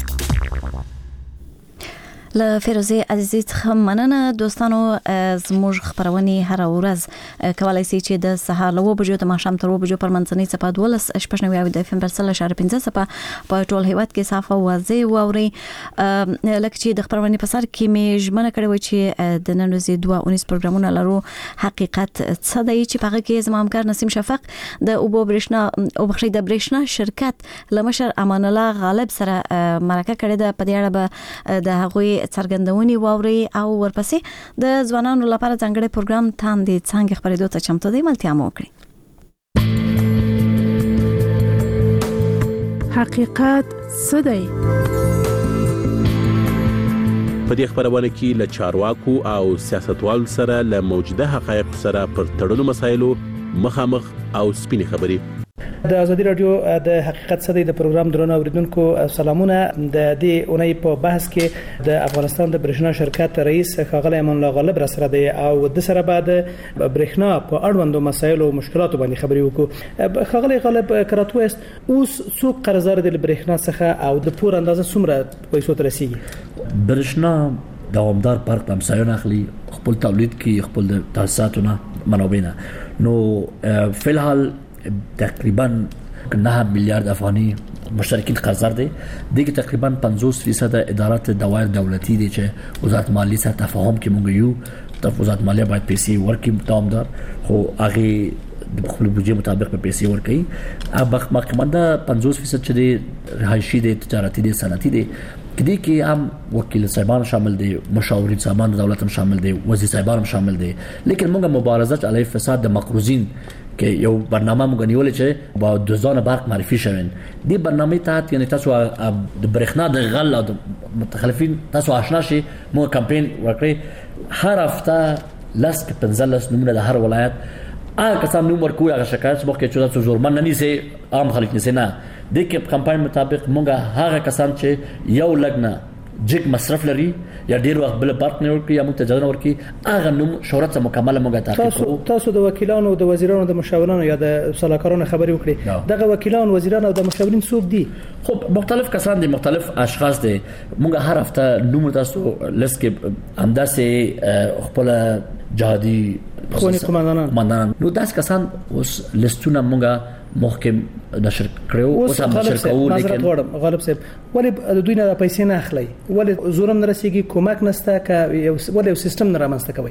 له فیروزه عزیزی څخه مننه. دوستانو زموږ خبرونه هر ورځ کولای شئ چې د سهار له اوه بجو تر ماښام تر اوه بجو پر منځنۍ څپه دولس شپږ نوي د اف ام پر سل اشاره پنځه څپه په ټول هیواد کې صافه واضح واوري. لکه چې د خبرونه په سر کې مې ژمنه کړې و چې د نن ورځې دوه اونیس پروګرامونه لرو. حقیقت څه دی چې په هغه کې زما همکار نسیم شفق د اوبو برېښنا او بخښي د برېښنا شرکت لمشر امان الله غالب سره مرکه کړې ده. په دې اړه به د هغوی څرګندونې واوري او ورپسې د ځوانانو لپاره ځانګړی پروګرام تاندې څنګه خبرېدو ته چمتو دی. ملتیا مو وکړي. حقیقت څه دی؟ په دې خبرونه کې له چارواکو او سیاستوالو سره له موجوده حقایقو سره پر تړلو مسایلو مخامخ او سپینې خبرې. د ازادي رادیو د حقیقت صدې د پروګرام درنو اوریدونکو سلامونه. د دې اونۍ په بحث کې د افغانستان د برېښنا شرکت رئیس ښاغلی امان الله غالب را سره دی او د سره بعد برېښنا په اړوندو مسایلو او مشکلاتو باندې خبرې وکړو. ښاغلی غالب کراتو است اوس څوک قرضدار دي د برېښنا څخه او د پور اندازه څومره پیسو ته رسیږي؟ برېښنا دوامدار پارک همسایون اخلي، خپل تولید کی، خپل تاسیساتونه، منابعنا. نو فی الحال تقریبا نه میلیارد افغانی مشترکین قرضدار دي. دیگه تقریبا پنځوس درصد ادارات دوائر دولتی دي چې وزارت مالیه سره تفاهم کې مونږ یو د وزارت مالیه باید پیسې ورکړي دوامدار، خو هغه د خپل بودجه مطابق په پیسې ورکړي. اب مخکمنده پنځوس درصد چې دي رهایشي دي، تجارتي دي، صنعتي دي. کدی کې هم وکیل صاحبان شامل دي، مشاورین صاحبان دولت هم شامل دي، وزیر صاحبان هم شامل دي. لیکن موږ مبارزه علیه فساد د مقروضین کې یو برنامه موږ نیولې چې با دوزانه برق معرفي شوین. دی برنامه ته یعنی تاسو د برېښنا د غل او متخلفین تاسو آشنا شي. موږ کمپاین وکړي هر هفته لاس کې پنځلس نمونه د هر ولایت هغه کسان نوم ورکوي، هغه شکایت مخکې چې تاسو زورمن نه نیسي، عام خلک نیسي نه. د کې کمپاین مطابق موږ هغه کسان چې یو لګنه جګ مصرف لري یا ډیر وخت بل پارت نه ورکي یا متجدد ورکي هغه نوم شهرت مکمل موږ تعقیب کوو. تاسو د وکیلانو او د وزیرانو د مشاورانو یا د صلاحکارانو خبرې وکړي. دغه وکیلان، وزیران او د مشاورین څوک دي؟ خب مختلف کسان دي، مختلف اشخاص دي. موږ هر هفته نوم تاسو لس کې همداسې خپل جهادي خوني قومندانان قومندانان نو داس کسان اوس لستونه موږ محکم نشر کړو اوس هم نشر کوو. لیکن غالب صاحب ولې دوی نه پیسې نه اخلي؟ ولې زورم نه رسیږي؟ کومک نشته که ولې یو سیستم نه رامنځته کوي؟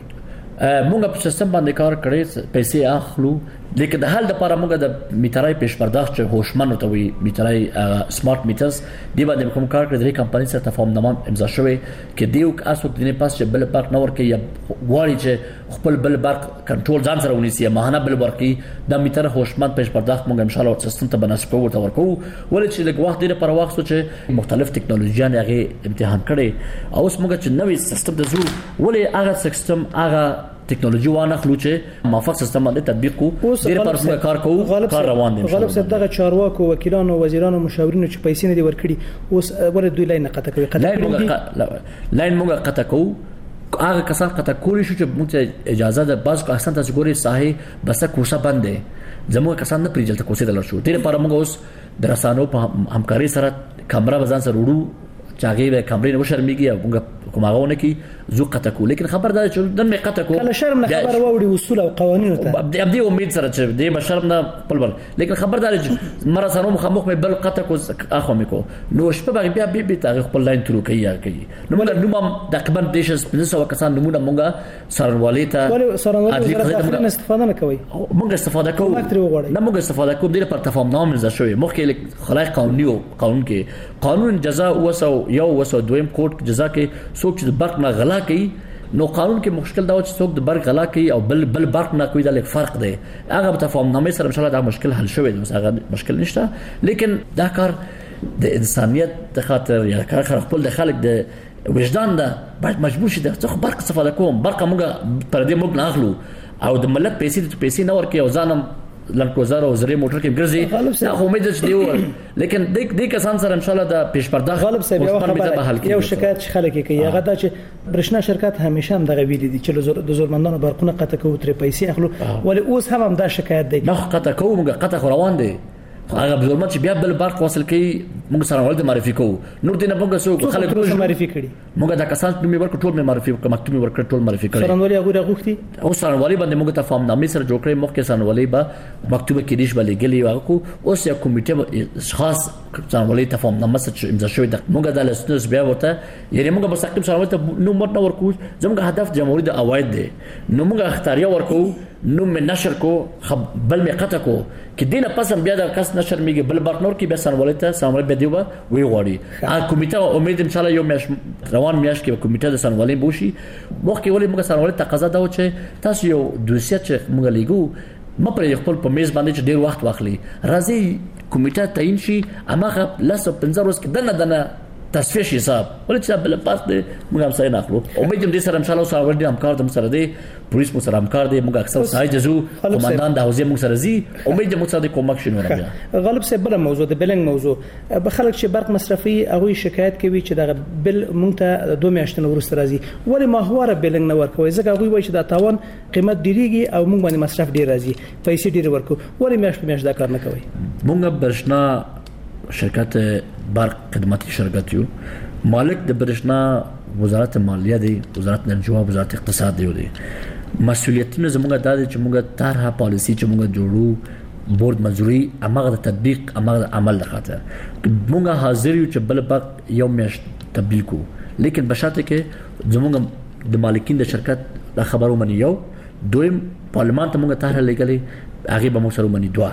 موږ په سیستم باندې کار کړی، پیسې اخلو، لیکن د حل لپاره موږ د میټرای پیش پرداخت چې هوشمن ته وي میټرای سمارټ میټرز دی باندې کوم کار کړی. د کمپنۍ سره تفاهمنامه امضا شوی کې دیو اسو د نه پاس چې بل پاک نه ورکي یا غواړي چې خپل بل برق کنټرول ځان سره ونیسي، ماهانه بل ورکي د میټر هوشمن پیش پرداخت موږ ان شاء الله سیستم ته بنسبت ورته ورکو. ولې چې لږ وخت ډیر پر وخت چې مختلف ټکنالوژیان هغه امتحان کړي او اوس موږ چې نوې سیستم د زو ولې هغه سیستم هغه ټکنالوژي وانه خلو چې موافق سیستم باندې تطبیق کو ډیر پر موږ کار کوو، کار روان دي. غالب صاحب دغه چارواکو، وکیلانو، وزیرانو، مشاورینو چې پیسې نه دي ورکړي اوس ولې دوی لاین قطع کوي؟ لاین موږ قطع کوو. هغه کسان قطع کولی شو چې موږ اجازه ده بعض کسان تاسو ګوري ساحه بس کوسه بندې زموږ کسان نه پریجل ته کوسه دلر شو. ډیر پر موږ اوس درسانو په همکاري سره کیمرا بزان سره وړو چاغي به کمرې نو شرمېږي او موږ کوماغونه کی زو قطع کو. لیکن خبردار چې دن می قطع کو کله شرم نه خبر ووري اصول او قوانینو ته اب دې امید سره چې دې بشرم نه خپل بل. لیکن خبردار چې مره سره مخامخ مې بل قطع کو اخو مې کو نو شپه بیا بیا بیا تاریخ خپل لاین ترو کوي کوي نو موږ نوم تقریبا دیشس پنځه کسان نمونه موږ سرنوالي ته ولې سرنوالي ته استفاده نه کوي؟ موږ استفاده کوو نه موږ استفاده کوو د پر تفاهم نامه ز شوی مخکې خلای قانوني او قانون کې قانون جزاء وسو یو وسو دویم کوټ جزاء کې څوک چې برق نه غلا کوي نو قانون کې مشکل دا و چې څوک د برق غلا کوي او بل بل برق نه کوي دا لږ فرق دی. هغه تفاهم نامه سره ان شاء الله دا مشکل حل شوی دی، هغه مشکل نشته. لیکن دا کار د انسانيت د خاطر یا کار خپل د خلک د وجدان ده باید مجبور شي د څه برق استفاده کوم. برق موږ پر دې موږ نه اخلو او د ملت پیسې د پیسې نه ورکي او ځانم لنکوزار او زری موټر کې ګرځي نه امید چې دی. لیکن د دې کسان سره ان شاء الله د پیش پرداخت غالب صاحب یو خبر یو شکایت خلک کوي هغه دا چې برښنا شرکت همیشه هم دغه ویلي دي چې د زورمندانو برقونه قطع کوي تر پیسې اخلو ولی اوس هم هم دا شکایت دی نه قطع کوو موږ قطع روان دي. هغه بزرمت چې بیا بل برق واصل کوي موږ سره ولته معرفي کوو. نور دینه موږ څو خلک ټول معرفي کړي موږ دا کسان چې موږ ورکو ټول معرفي کوو مکتوب ورکړ ټول معرفي کړي. سرنوالي هغه غوښتي او سرنوالي باندې موږ ته فهم نامې سره جوړ کړی مخکې سرنوالي به مکتوب کې دیش باندې غلي واکو اوس یو کمیټه خاص سرنوالي ته فهم نامه سره امضا شوی د موږ د لسنس بیا ورته یعنی موږ مستقیم سرنوالي ته نو مت ورکو زموږ هدف جمهوریت د اواید دی نو موږ اختیاریا ورکو نو من نشر کو بل می قطع کو کې دینه پسم بیا د کس نشر میږي بل برق نور کې به سرنوالي ته سرنوالي به دیوبه وی غواړي ا کمیټه امید ان شاء الله یو میاش روان میاش کې کمیټه د سرنوالي بوشي مخکې ولې موږ سرنوالي تقاضا دا و چې تاسو یو دوسیه چې موږ لګو ما پر خپل په میز باندې چې ډیر وخت واخلي راځي کمیټه تعین شي اماغه لاس پنځه ورځې کې دنه دنه تصفیه شي حساب ولې چې بل پاس دې موږ هم ساين اخلو امید دې سره ان شاء الله سره دې همکار دې سره دې پولیس مو سره همکار دې موږ اکثر سای جزو قومندان د حوزې موږ سره زی امید دې موږ سره کومک شي نه غالب صاحب بل موضوع د بلنګ موضوع به خلک چې برق مصرفي هغه شکایت کوي چې د بل موږ ته دوه میاشتې ورسته راځي ولې ماهواره بلنګ نه ورکوي ځکه هغه وایي چې د تاوان قیمت ډیریږي او موږ باندې مصرف ډیر راځي پیسې ډیر ورکو ولې میاشت میاشت دا کار نه کوي موږ برښنا شرکت برق خدماتي شرکت یو مالک د برښنا وزارت مالیه دی وزارت انرژي او وزارت اقتصاد دی مسؤلیتونه زموږه د دې چې موږ طرحه پالیسی چې موږ جوړو بورد منځوري امغه د تطبیق امغه عمل لخاطر موږ حاضر یو چې بل باق یو میاشت تبدیل کو لیکن بشرطه کې زموږ د مالکین د شرکت د خبرو منی یو دویم پارلمان ته موږ طرحه لګلې هغه به موږ سره منی دوه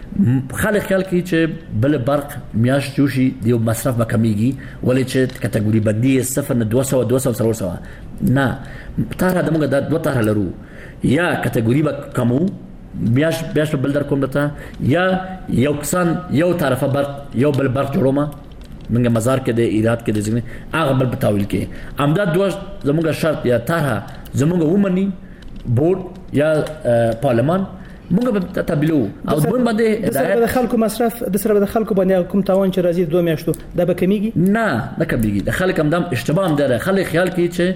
خلک خیال کوي چې بل برق میاشت جوشي دیو مصرف به کمیږي ولې چې کټګوري بندي صفر نه دوه سوه دوه سوه سره سره نه طرحه د موږ د دوه طرحه لرو یا کټګوري به کمو میاش بیاش بل در کوم دته یا یو کسان یو طرفه برق یو بل برق جوړوما منګه مزار کې د ایراد کې د ځنه هغه بل بتاویل کې امداد دوه زموږه شرط یا طرحه زموږه ومني بورد یا پارلمان موږ به تبلو او دوی باندې د سره د خلکو مصرف د سره د خلکو باندې کوم تاوان چې راځي دوه میاشتو دا به کمیږي نه نه کمیږي د خلک هم دم اشتباه هم ده خلک خیال کوي چې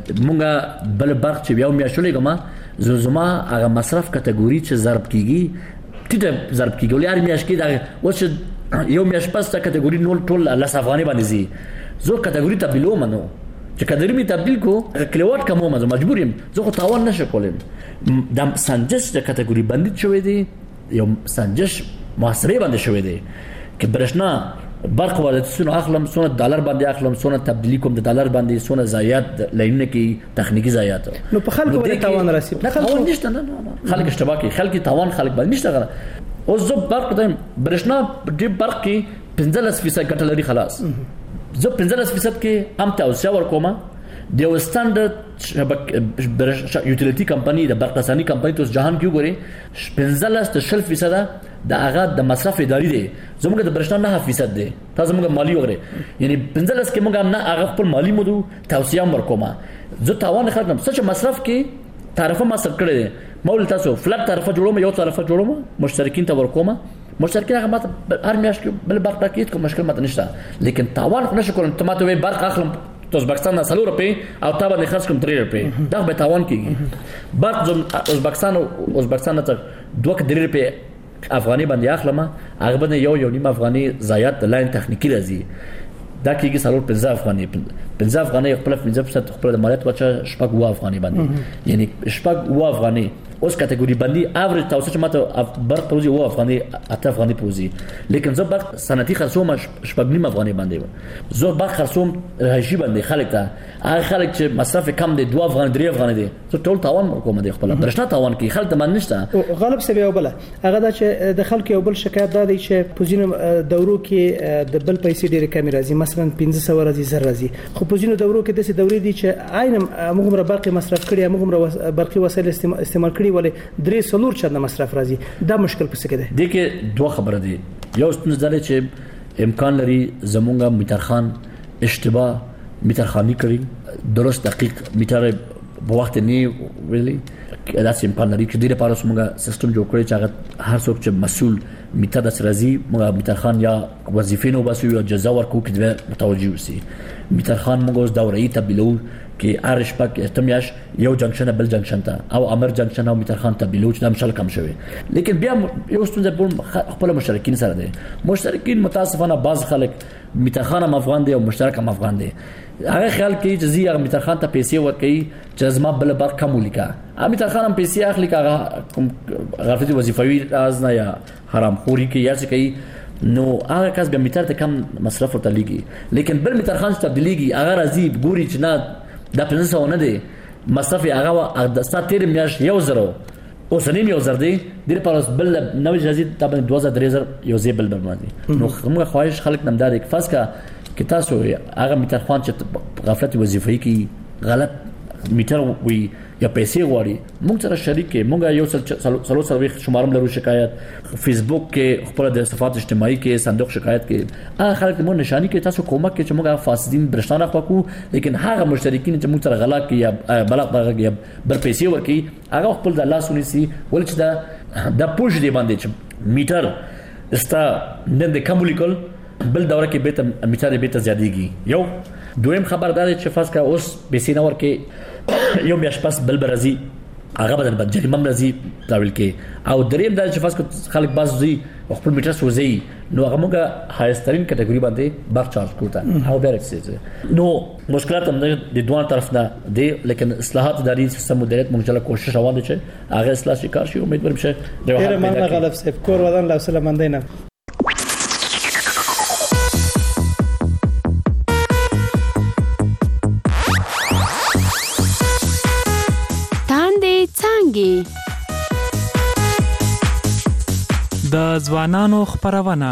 موږ بل برق چې یو میاشتو لګما زما هغه مصرف کټګوري چې ضرب کیږي ټیټه ضرب کیږي ولې هر میاشت کې دا وڅ یو میاشت پس تا کټګوري نول ټول لاس افغاني باندې زی زه کټګوري تبلو منو چې کډری می تبدیل کو کلیوات کومه ما مجبور یم زه خو تاوان نشه کولم د سنجش د کټګوري بندي شوې دي یو سنجش محاسبه باندې شوې دي چې برښنا برق وارداتونه اخلم سونه ډالر باندې اخلم سونه تبدیلی کوم د ډالر باندې سونه زیات لینه کې تخنیکی زیات نو په خلکو باندې تاوان راسي نه تاوان نشته نه خلک اشتباه کوي خلک تاوان خلک باندې نشته او زه برق د برښنا د برق کې پنځلس فیصد ګټه لري خلاص زه پنځلس فیصد کې هم توسعه ورکوم د یو سټانډرډ یوټیلیټي کمپنی د برق رساني کمپنی ته جهان کې وګوري پنځلس ته شل فیصد د هغه د مصرف اداري دی زموږ د برښنا نه فیصد دی تاسو موږ مالی وګوري یعنی پنځلس کې موږ نه هغه خپل مالی مودو توسعه ورکوم زه تاوان خلک څه مصرف کې تعرفه مصرف کړی دی مول تاسو فلټ طرفه جوړوم یو طرفه جوړوم مشترکین ته ورکوم مشترکین هغه ماته هر میاشت بل برق راکېد کوم مشکل ماته نشته لیکن تاوان نشو کولم ته ماته برق اخلم تو ازبکستان نه سلو روپے او تا باندې خرڅ کوم درې روپے دا به تاوان کیږي برق ازبکستان او ازبکستان ته دوه درې روپے افغاني باندې اخلم هغه باندې یو یو نیم افغاني زیات لاین تخنیکی راځي دا کېږي سلور پنځه افغاني پنځه افغاني خپل پنځه فیصد خپل د مالیات وچه شپږ و افغاني باندې یعنی شپږ و افغاني اوس کټګوري باندې اوریج تاسو چې ماته برق پروزي و افغاني اته افغاني پروزي لیکن زه برق صنعتي خرڅوم شپږ نیم افغاني باندې زه برق خرڅوم رهشي باندې خلک ته هغه خلک چې مصرف کم دي دوه افغان درې افغان دي زه ټول تاوان ورکوم دي خپل برښنا تاوان کوي خلک ته باندې نشته غالب سبي او بل هغه دا چې د خلکو یو بل شکایت دا دی چې پوزینو دورو کې د بل پیسې ډېر کم راځي مثلا پنځه سوه راځي زر راځي خو پوزینو دورو کې د سې دورې دي چې عین موږ مر برقي مصرف کړی موږ برقي وسایل استعمال کړی ولې درې سلور چنده مصرف راځي دا مشکل پس کې ده د کې دوه خبره دي یو ستنه ده چې امکان لري زمونږه میټرخان اشتباه میټرخانی کړی درست دقیق میټر په وخت نه ویلي دا امکان لري چې د لپاره موږ سیستم جوړ کړی چې هغه هر څوک چې مسؤل میټر د سرازي موږ میټرخان یا وظیفې نو باسو یا جزا ورکو کې متوجي وسی میټرخان موږ دوري تبلو کې ارش پک استمیاش یو جنکشن بل جنکشن ته او امر جنکشن او میټرخان تبلو چې د مشل کم شوی لیکن بیا یو ستونزه په خپل مشترکین سره دي مشترکین متاسفانه بعض خلک میټرخان هم افغان دي او مشترک هم افغان دي هغه خیال کوي چې زی هغه میټرخان ته پیسې ورکړي چې زما بل بر کم ولیکا ا میټرخان هم پیسې اخلي هغه غلطي وظیفوي راز نه یا حرام خوري کې یا څه کوي نو هغه کس به میټر ته کم مصرف ورته لګي لیکن بل میټرخان ته تبدیلیږي هغه راځي ګوري چې نه دا پنځه سوه نه دی مصرف هغه د سات تیر میاشت یو زرو اوس نیم یو زر دی د لپاره بل نوې جزازي تابع دوه زره درې زره یو زی بل باندې نو موږ خواهش خلک نم دادې فاس کا کې تاسو هغه میټرخان چې غفلت وظیفي کې غلط میټر وي یا پیسې غواړي موږ سره شریک کې موږ یو څل څلور څلور شمارم لرو شکایت فیسبوک کې خپل د صفات اجتماعي کې صندوق شکایت کې هغه خلک مو نشانی کې تاسو کومک کې چې موږ فاسدین برښنا راخواکو لیکن هغه مشترکین چې موږ سره غلا کوي یا بلغ بلغ یا بر پیسې ورکي هغه خپل د الله سونیسي ول چې دا د پوج دی باندې چې میټر استا نن د کومولیکل بل دوره کې به ته میټر به ته زیاتېږي یو دویم خبردار چې فاس کا اوس بسینور کې یو میاش پاس بل برازي هغه بدل بد جریمه مرزي تاویل کې او دریم د چې فاس کو خلک باز زی خپل میټر سوزي نو هغه موږ هایسترین کټګوري باندې بار چارج کوته هاو بیرکس نو مشکلات هم د دوه طرف نه دي لیکن اصلاحات اداري سیستم مدیریت موږ له کوشش روان دي چې هغه اصلاح شي کار شي امیدوارم چې ډیر مننه غلف صاحب کور ودان له سلام مندینه د ځوانانو خبرونه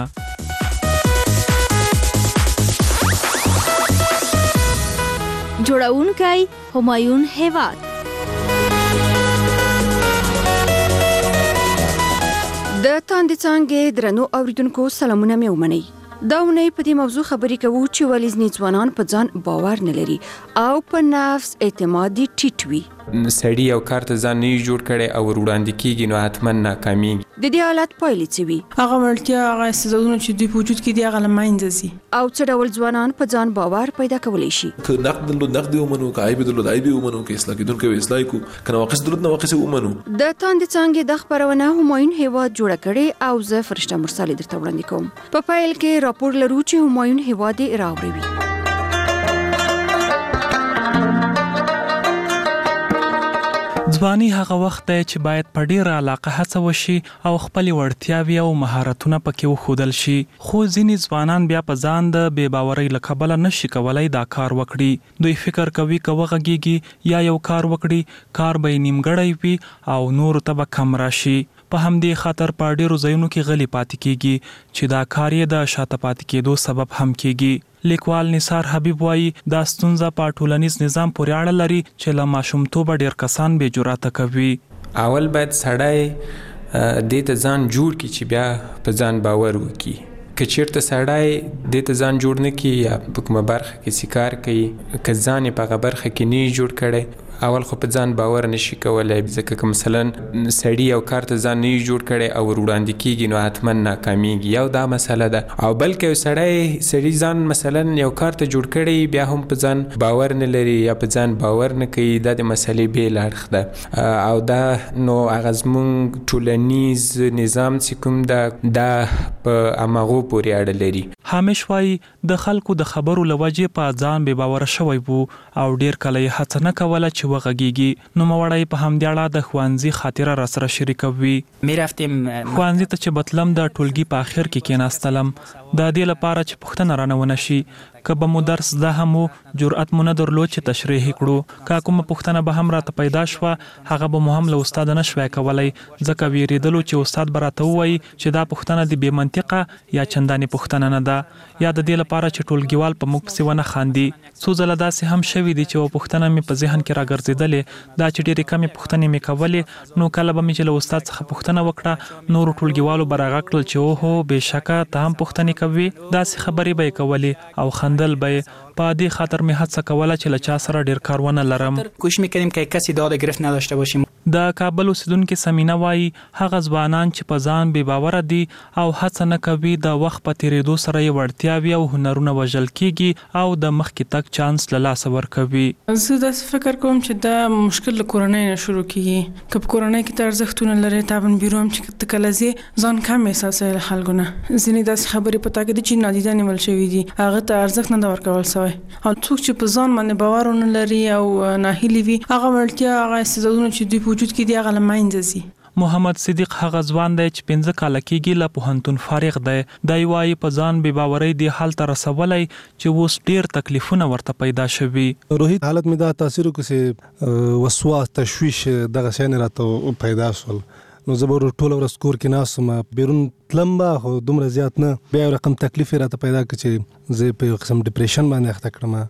جوړونکی همایون هیواد د تاندې څانګې درنو اوریدونکو سلامونه مې ومنئ دا ونې په دې موضوع خبرې کوو چې ولې ځینې ځوانان په ځان باور نه لري او په نفس اعتماد ټیټ وي سړی او کار ته ځان نه جوړ کړي او وړاندې کیږي نو حتما ناکامي د دې حالت پایلې څه وي هغه ورته هغه استعدادونه چې دوی په وجود کې دي هغه لماینځي سي او څه ډول ځوانان په ځان باور پیدا کولی شي که نقد له نقد ومنو که عیب له عیب ومنو که اصلاح کیدونکو اصلاح کو کنه واقع درود نه واقع ومنو د تاندې څانګې د خبرونه همایون هیواد جوړ کړي او زه فرشته مرسل درته وړاندې کوم په پایل کې راپور لرو چې همایون هیواد راوړي ځواني هغه وخت دی چې باید په ډیره علاقه هڅه وشي او خپل وړتیاوې او مهارتونه پکې وښودل شي خو ځینې ځوانان بیا په ځان د بې باورۍ له کبله نشي کولای دا کار وکړي دوی فکر کوي که وغږیږي یا یو کار وکړي کار به یې نیمګړی وي او نورو ته به کم راشي په همدې خاطر په ډیرو ځایونو کې غلي پاتې کیږي چې دا کار یې د شاته پاتې کېدو سبب هم کیږي لیکوال نثار حبیب وایي دا ستونزه په ټولنیز نظام پورې اړه لري چې له ماشومتوبه ډیر کسان بې جرأته کوي اول باید سړی دې ته ځان جوړ کړي چې بیا په ځان باور وکړي که چیرته سړی دې ته ځان جوړ نه کړي یا په کومه برخه کې سکار کوي که ځان یې په هغه برخه کې نه جوړ کړی اول خو په ځان باور نشي کولای ځکه که مثلا سړی او کار ته ځان نه جوړ کړي او وړاندې کیږي نو حتما ناکامیږي یو دا مسله ده او بلکې سړی سړی ځان مثلا یو کار ته جوړ کړي بیا هم په ځان باور نه لري یا په ځان باور نه کوي دا د مسلې بیل اړخ ده او دا نو هغه زموږ ټولنیز نظام چې کوم ده دا په امغو پورې اړه لري همیش وایي د خلکو د خبرو لوجې په ځان بې باور شوی وو او ډیر کله یې هڅه نه کوله چې وغږیږي نو موړی په همدې اړه د خوانزي خاطره را سره شریکوي میرفتم خوانزي ته چې بتلم د ټولګي په اخر کې کېناستلم د دې لپاره چې پوښتنه رانه ونه شي که به مو درس ده هم جرأت مو نه درلود چې تشریح کړو که کومه پوښتنه به هم راته پیدا شوه هغه به مو هم له استاد نه شوی کولی ځکه ویرېدلو چې استاد به راته ووایي چې دا پوښتنه د بې منطقه یا چندانې پوښتنه نه ده یا د دې لپاره چې ټولګیوال په موږ پسې ونه خاندي څو ځله داسې هم شوي دي چې یوه پوښتنه مې په ذهن کې راګرځېدلې دا چې ډېرې کمې پوښتنې مې کولې نو کله به مې چې له استاد څخه پوښتنه وکړه نورو ټولګیوالو به راغږ کړل چې اوهو بېشکه ته هم پوښتنې کوي داسې خبرې به یې کولې او خندل به یې په دې خاطر مې هڅه کوله چې له چا سره ډیر کار ونه لرم کوشش می‌کردیم که کسی داد گرفت نداشته باشیم د کابل اوسیدونکو سمینه وایي هغه ځوانان چې په ځان بې باوره دي او هڅه نه کوي د وخت په تیریدو سره یې وړتیاوې او هنرونه وژل کیږي او د مخکې تګ چانس له لاسه ورکوي زه داسې فکر کوم چې دا مشکل له کورنۍ نه شروع کیږي که په کورنۍ کې ته ارزښتونه لرې تابن بیرو هم چې ته کله ځې ځان کم احساسوي له خلکو نه ځینې داسې خبرې په تا کې دي چې نادیده نیول شوي دي هغه ته ارزښت نه ده ورکول شوی او څوک چې په ځان باندې باور ونه لري او ناهیلي وي هغه وړتیا هغه استعدادونه چې دوی په وجود کې دي هغه له منځه ځي محمد صدیق هغه ځوان دی چې پنځه کاله کېږي له پوهنتون فارغ دی دی وایي په ځان بې باورۍ دې حال ته رسولی چې اوس ډېر تکلیفونه ورته پیدا شوي روحي حالت مې دا تاثیر وکړ چې وسواس تشویش دغه شیان راته پیدا شول نو زه به ټوله ورځ کور کې ناست وم بیرون تلم به خو دومره زیات نه بیا یو رقم تکلیف یې راته پیدا کړ چې زه په یو قسم ډپریشن باندې اخته کړم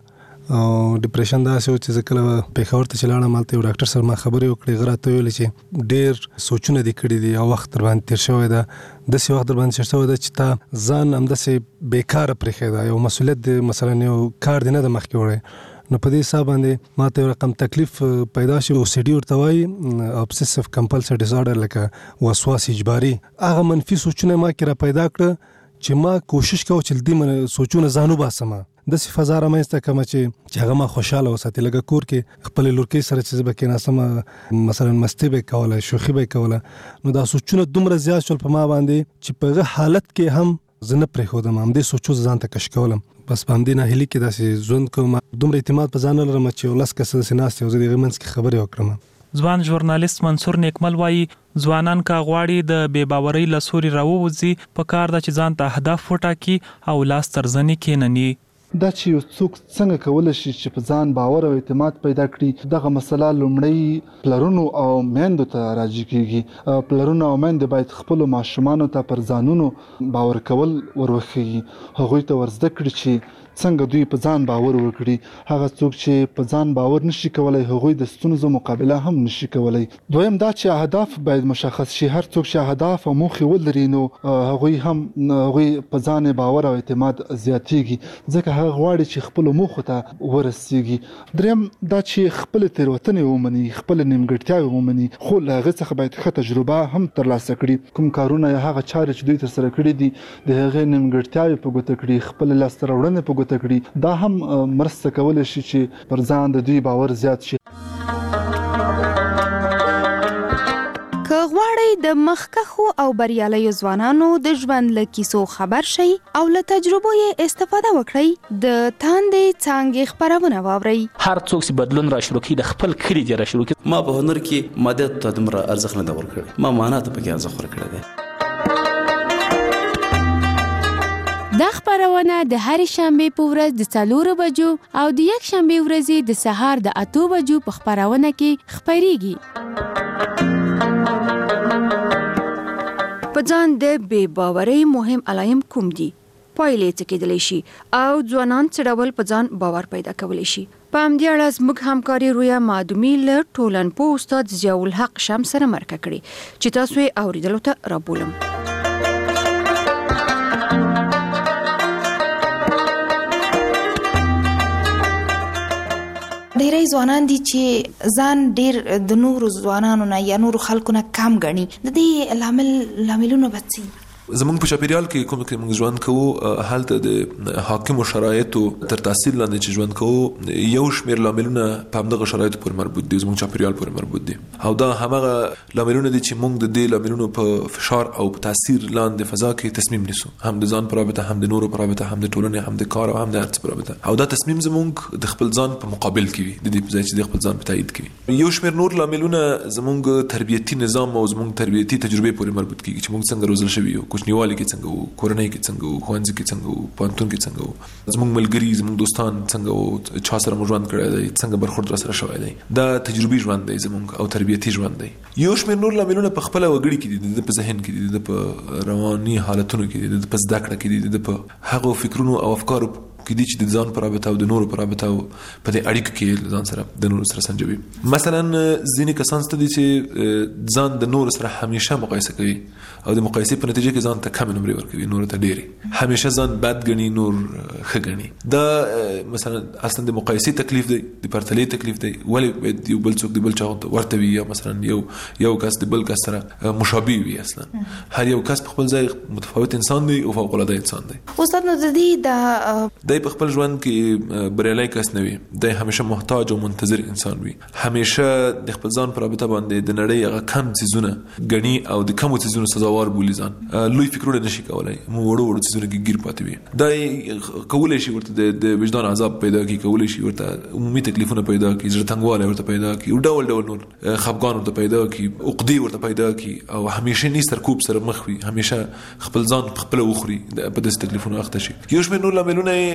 او ډیپریشن دا څه چې کله پیښور ته چلاړم مالته یو ډاکټر سره ما خبرې وکړې غره ته ویل چې ډېر سوچونه دي کړی دي او وخت در باندې تیر شوی دا د سی وخت در باندې تیر شوی دا چې تا ځان هم د سه بیکاره پرې دا یو مسولیت دی مثلا یو کار دی نه د مخ کې وړي نو په دې حساب باندې ماته یو رقم تکلیف پیدا شي او سي ډي ورته وایي obsessive compulsive disorder لکه وسواس اجباري هغه منفي سوچونه ما کې را پیدا کړ چې ما کوشش کوم چې دې من سوچونه ځانو باسم د سی فضا رامنځته کوم چې چې هغه ما خوشاله وساتي لکه کور کې خپل لورکې سره چې به کې ناسم مثلا مستی به کوله شوخي به کوله نو دا سوچونه دومره زیات شول په ما باندې چې په حالت کې هم زنه پرې خو د مام دې سوچو ځان ته کش کولم بس باندې نه هلي کې داسې ژوند کوم دومره اعتماد په ځان لرم چې ولس کسه سيناست یو ځای غمنس کې خبرې وکړم ځوان ژورنالیست منصور نیکمل وایي ځوانان کا غواړي د بې باورۍ لسوري راووځي په کار د چې ځان ته هدف وټاکي او لاس ترزنی کینني دا چې یو څوک څنګه کولای شي چې په ځان باور او اعتماد پیدا کړي دغه مسله لومړی پلرونو او میندو ته راځي کیږي پلرونو او میندې باید خپل ماشومان ته پر ځانونو باور کول ورخي هغه ته ورزده کړي چې څنګه دوی په ځان باور وکړي هغه څوک چې په ځان باور نشي کولای هغه د ستونزو مقابله هم نشي کولای دویم دا چې اهداف باید مشخص شي هر څوک چې اهداف او موخې ولري نو هغه هم هغه په ځان باور او اعتماد زیاتېږي ځکه هغه غواړي چې خپل موخو ته ورسیږي دریم دا چې خپل تیروتنې ومني خپل نیمګړتیاوې ومني خو له هغه څخه باید ښه تجربه هم ترلاسه کړي کوم کارونه هغه چارې چې دوی ترسره کړي دي د هغه نیمګړتیاوې په ګوته کړي خپل لاسته راوړنې په ګوته کړي دا هم مرسته کولای شي چې پر ځان د دوی باور زیات شي که غواړئ د مخکښو او بریالیو ځوانانو د ژوند له کیسو خبر شئ او له تجربو یې استفاده وکړئ د تاندې څانګې خپرونه واورئ هر څوک چې بدلون را شروع کړي د خپل کلي دی را شروع کړي ما په هنر کې ماده ته دومره ارزښت نه ورکړی ما معنا ته پکې ارزښت ورکړی دی دا خبرونه د هر شنبه په ورځ د څلورو بجو او د یک شنبه ورځې د سهار د اتو بجو په خبرونه کې خبريږي په ځان د بې باورۍ مهم علایم کوم دي پایلې څه کېدلی شي او ځوانان څه ډول په ځان باور پیدا کولی شي په همدې اړه زموږ همکاري رویا معدومي له ټولنپوه استاد ضیاء الحق شمس سره مرکه کړې چې تاسو یې اوریدلو ته رابولم ډېری ځوانان دي چې ځان ډېر د نورو ځوانانو نه یا نورو خلکو نه کم ګڼي د دې لامل لاملونه به څه زمونږ په چاپیریال کې کوم کې موږ ژوند کوو هلته د حاکمو شرایطو تر تاثیر لاندې چې ژوند کوو یو شمېر لاملونه په همدغه شرایطو پورې مربوط دي زمونږ چاپیریال پورې مربوط دي او دا همغه لاملونه دي چې موږ د دې لاملونو په فشار او په تاثیر لاندې فضا کې تصمیم نیسو هم د ځان په رابطه هم د نورو په رابطه هم د ټولنې هم د کار او هم د هر څه په رابطه او دا تصمیم زمونږ د خپل ځان په مقابل کې وي د دې په ځای چې د خپل ځان په تایید کوي یو شمېر نور لاملونه زمونږ تربیتي نظام او زمونږ تربیتي تجربې پورې مربوط کیږي چې موږ څنګه روزل شوي یو کوچنیوالي کې څنګه کورنۍ کې څنګه وو خوانځي کې څنګه وو پانتون کې څنګه وو زموږ ملګری زموږ دوستان څنګه وو چا سره مو ژوند کړی دی څنګه برخورد را سره شوی دی دا تجربي ژوند دی زموږ او تربیتي ژوند دی یو شمېر نور لاملونه په خپل وګړي کې دي د په ذهن کې دي د په رواني حالتونو کې دي د په زده کړه کې دي د په هغو فکرونو او افکارو کې دي چې د ځان پر رابطه او د نورو پر رابطه او په دې اړیکو کې ځان سره د نورو سره سنجوي مثلا ځینې کسان ستدي چې ځان د نورو سره همیشه مقایسه کوي او د مقایسې په نتیجه کې ځان ته کم نمرې ورکوي نور ته ډېری همیشه ځان بد ګڼي نور ښه ګڼي دا مثلا اصلا د مقایسې تکلیف دی د پرتلې تکلیف دی ولې باید یو بل څوک د بل چا ورته وي یا مثلا یو یو کس د بل کس سره مشابه وي اصلا هر یو کس په خپل ځای متفاوت انسان دی او فوق العاده انسان دی استاد نو د دې د د په خپل ژوند کې بریالي کس نه وي د همیشه محتاج او منتظر انسان وي همیشه د خپل ځان پر رابطه باندې د نړۍ هغه کم څیزونه غني او د کم څیزونو سزاوار بولي ځان لوی فکرونه نشي کولای مو وړو وړو څیزونه کې ګیر پاتې وي دا کولای شي ورته د وجدان عذاب پیدا کوي کولای شي ورته عمومي تکلیفونه پیدا کوي زړه تنګواله ورته پیدا کوي او ډول ډول نور خفګان ورته پیدا کوي عقدې ورته پیدا کوي او همیشه نه سرکوب سره مخ وي همیشه خپل ځان خپل وخوري په دې تکلیفونو اخته شي یو شمېر نور لاملونه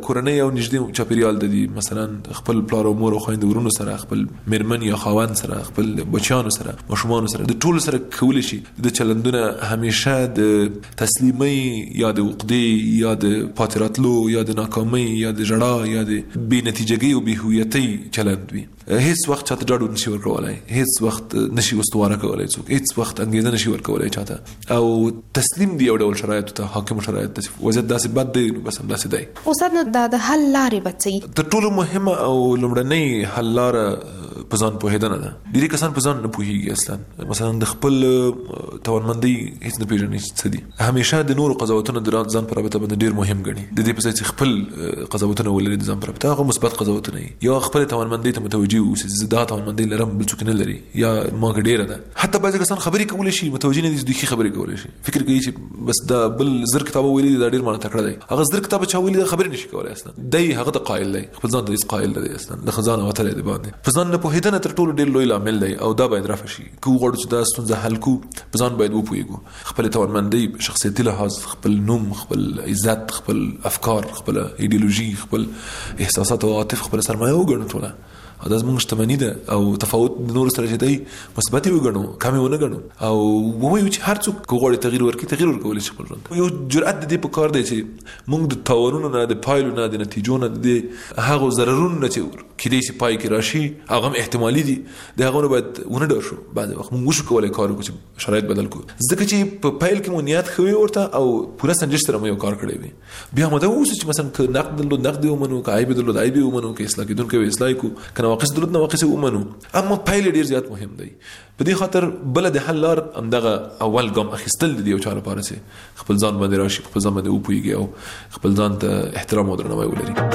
کورنۍ او نږدې چاپیریال د دې مثلا خپل پلار او مور او خويند ورونو سره خپل میرمن یا خاوند سره خپل بچیانو سره ماشومان سره د ټول سره کول شي د چلندونه همیشه د تسلیمي یا د عقدې یا د پاتراتلو یا د ناکامۍ یا د جړا یا د بې نتیجګۍ او بې هویتۍ چلند وي. هیڅ وخت چاته ډاډ نشي ورکولای، هیڅ وخت نشي واستواره کولای، څوک هیڅ وخت انګیزه نشي ورکولای چاته او تسلیم دی یو ډول شرایط ته حاکم شرایط ته وضعیت داسې بد دی بس هم داسې دی. استاد نو د حل لارې بچي د ټولو مهمه او لومړنۍ حل لاره په ځان پوهیدنه ده. ډېری کسان په ځان نه پوهیږي اصلا، مثلا د خپل توانمندۍ هیڅ نه پیژني څه دي. همیشه د نورو قضاوتونو د ځان پر رابطه باندې ډېر مهم ګڼي، د دې په ځای چې خپل قضاوتونه ولري د ځان پر رابطه هغه مثبت قضاوتونه یا خپل توانمندۍ ته متوجي اوسي چې دا توانمندۍ لرم بل څوک نه لري یا ما ډېره ده. حتی بعضې کسان خبرې کولی شي متوجي نه دي چې دوی ښې خبرې کولی شي، فکر کوي چې بس دا بل زر کتاب ویلي دا ډېر مانه تکړه دی، هغه زر کتاب چا ویلي دا خبرې نشي کولی اصلا. دی هغه ته قایل دی، خپل ځان ته هېڅ قایل نه دی اصلا، د ځان وتلی دی باندې. په ځان نه پوهېدنه تر ټولو ډېر لوی لامل دی او دا باید رفع شي. که وغواړو چې دا ستونزه حل کړو په ځان باید وپوهېږو، خپل توانمندۍ شخصیتي لحاظ، خپل نوم، خپل عزت، خپل افکار، خپل ایډیولوژي، خپل احساسات او عاطف، خپل سرمایه وګڼو ټوله. دا زموږ شتمني ده او تفاوت د نورو سره چې دی مثبت یې وګڼو، کم یې ونه ګڼو او ووایو چې هر څوک که غواړي تغیر ورکړي تغیر ورکولی شي خپل ژوند. یو جرأت د دې په کار دی چې موږ د تاوانونو نه، د پایلو نه، د نتیجو نه، د هغو ضررونو نه چې کیدای شي پای کې راشي هغه هم احتمالي دي، د هغو نه باید ونه ډار شو. بعضې وخت موږ وشو کولی کار وکړو چې شرایط بدل کړو، ځکه چې په پیل کې مو نیت ښه وي ورته او پوره سنجش سره مو یو کار کړی وي. بیا مو دا واوسو چې مثلا که نقد درلود نقد یې ومنو، که عیب درلود عیب یې ومنو، که اصلاح کېدونکی وي اصلاح یې کړو، که نواقص درلود نواقص یې ومنو. اما پیل ډېر زیات مهم دی. په دې خاطر بله د حل لار همدغه اول ګام اخیستل دي د یو چا لپاره چې خپل ځان باندې راشي، خپل ځان باندې وپوهېږي او خپل ځان ته احترام او درناوی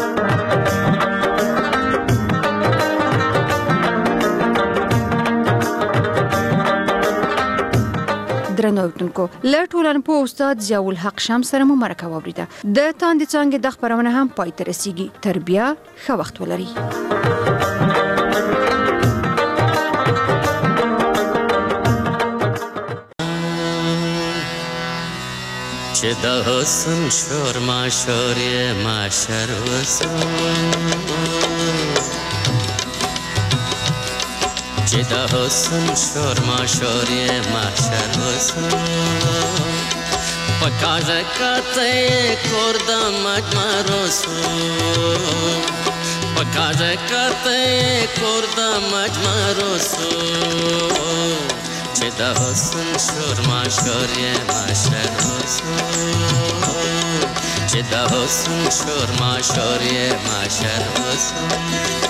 ولري. درنو اوریدونکو، له ټولنپوه استاد ضیاء الحق شمس سره مو مرکه واوریده. د تاندې څانګې د خپرونه هم پای ته رسیږي. تر بیا ښه وخت ولرئ. چې د حسن شور ماشور یې ماشر وسو، چې د حسن شور ماشور یې ماشر وسو، په کاږه کاته یې کور د مجمر وسو، په کاږه کاته یې کور د مجمر وسو، چې د حسن شور ماشور یې ماشر وسو، چې د حسن شور ماشور یې ماشر وسو.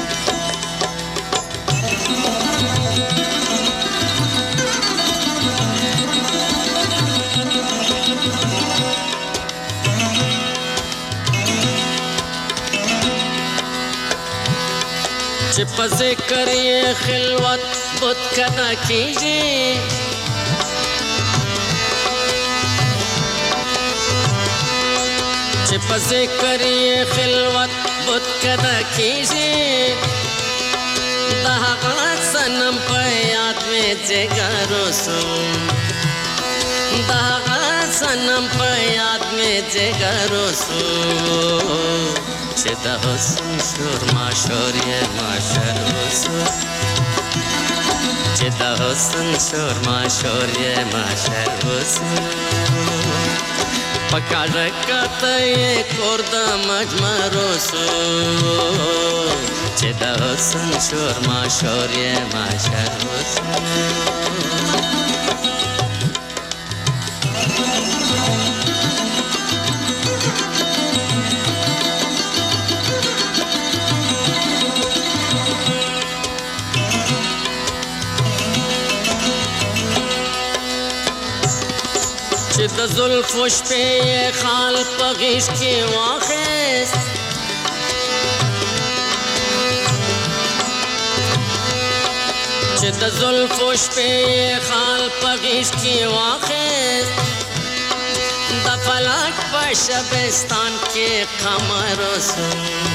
چې په ذکر یې خلوت بت کنا کیږي، چې په ذکر یې خلوت بت کنا کیږي، د هغه صنم په یاد مې جګر وسو، د هغه صنم په یاد مې جګر وسو، چې د حسن شور ماشور یې ماشر وسو، چې د حسن شور ماشور یې ماشر وسو، په کاږه کاته یې کور د مجمر وسو، چې د حسن شور ماشور یې ماشر وسو. چې د زلفو شپې یې خال په غیږ کې واخیست، چې د زلفو شپې یې خال په غیږ کې واخیست، د فلک په شبستان کې قمر وسو،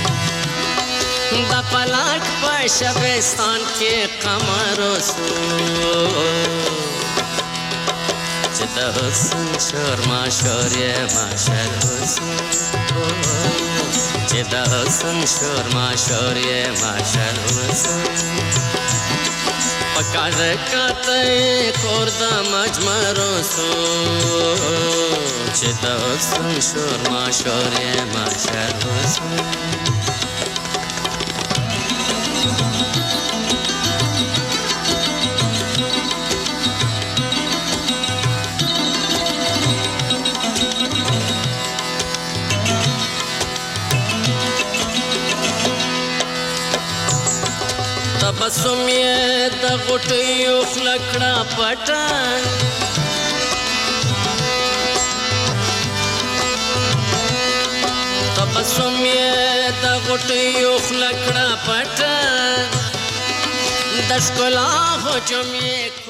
د فلک په شبستان کې قمر وسو، چې د حسن شور ما شور یې ما شر حسن چې د حسن شور ما شور یې ما شر حسن پکار کته کور د مجمرو سو چې د حسن شور ما شور یې ما شر حسن تبسم یې د غټیو خلکړه پټه تبسم یې د غټیو خلکړه پټه د ښکلا هجوم یې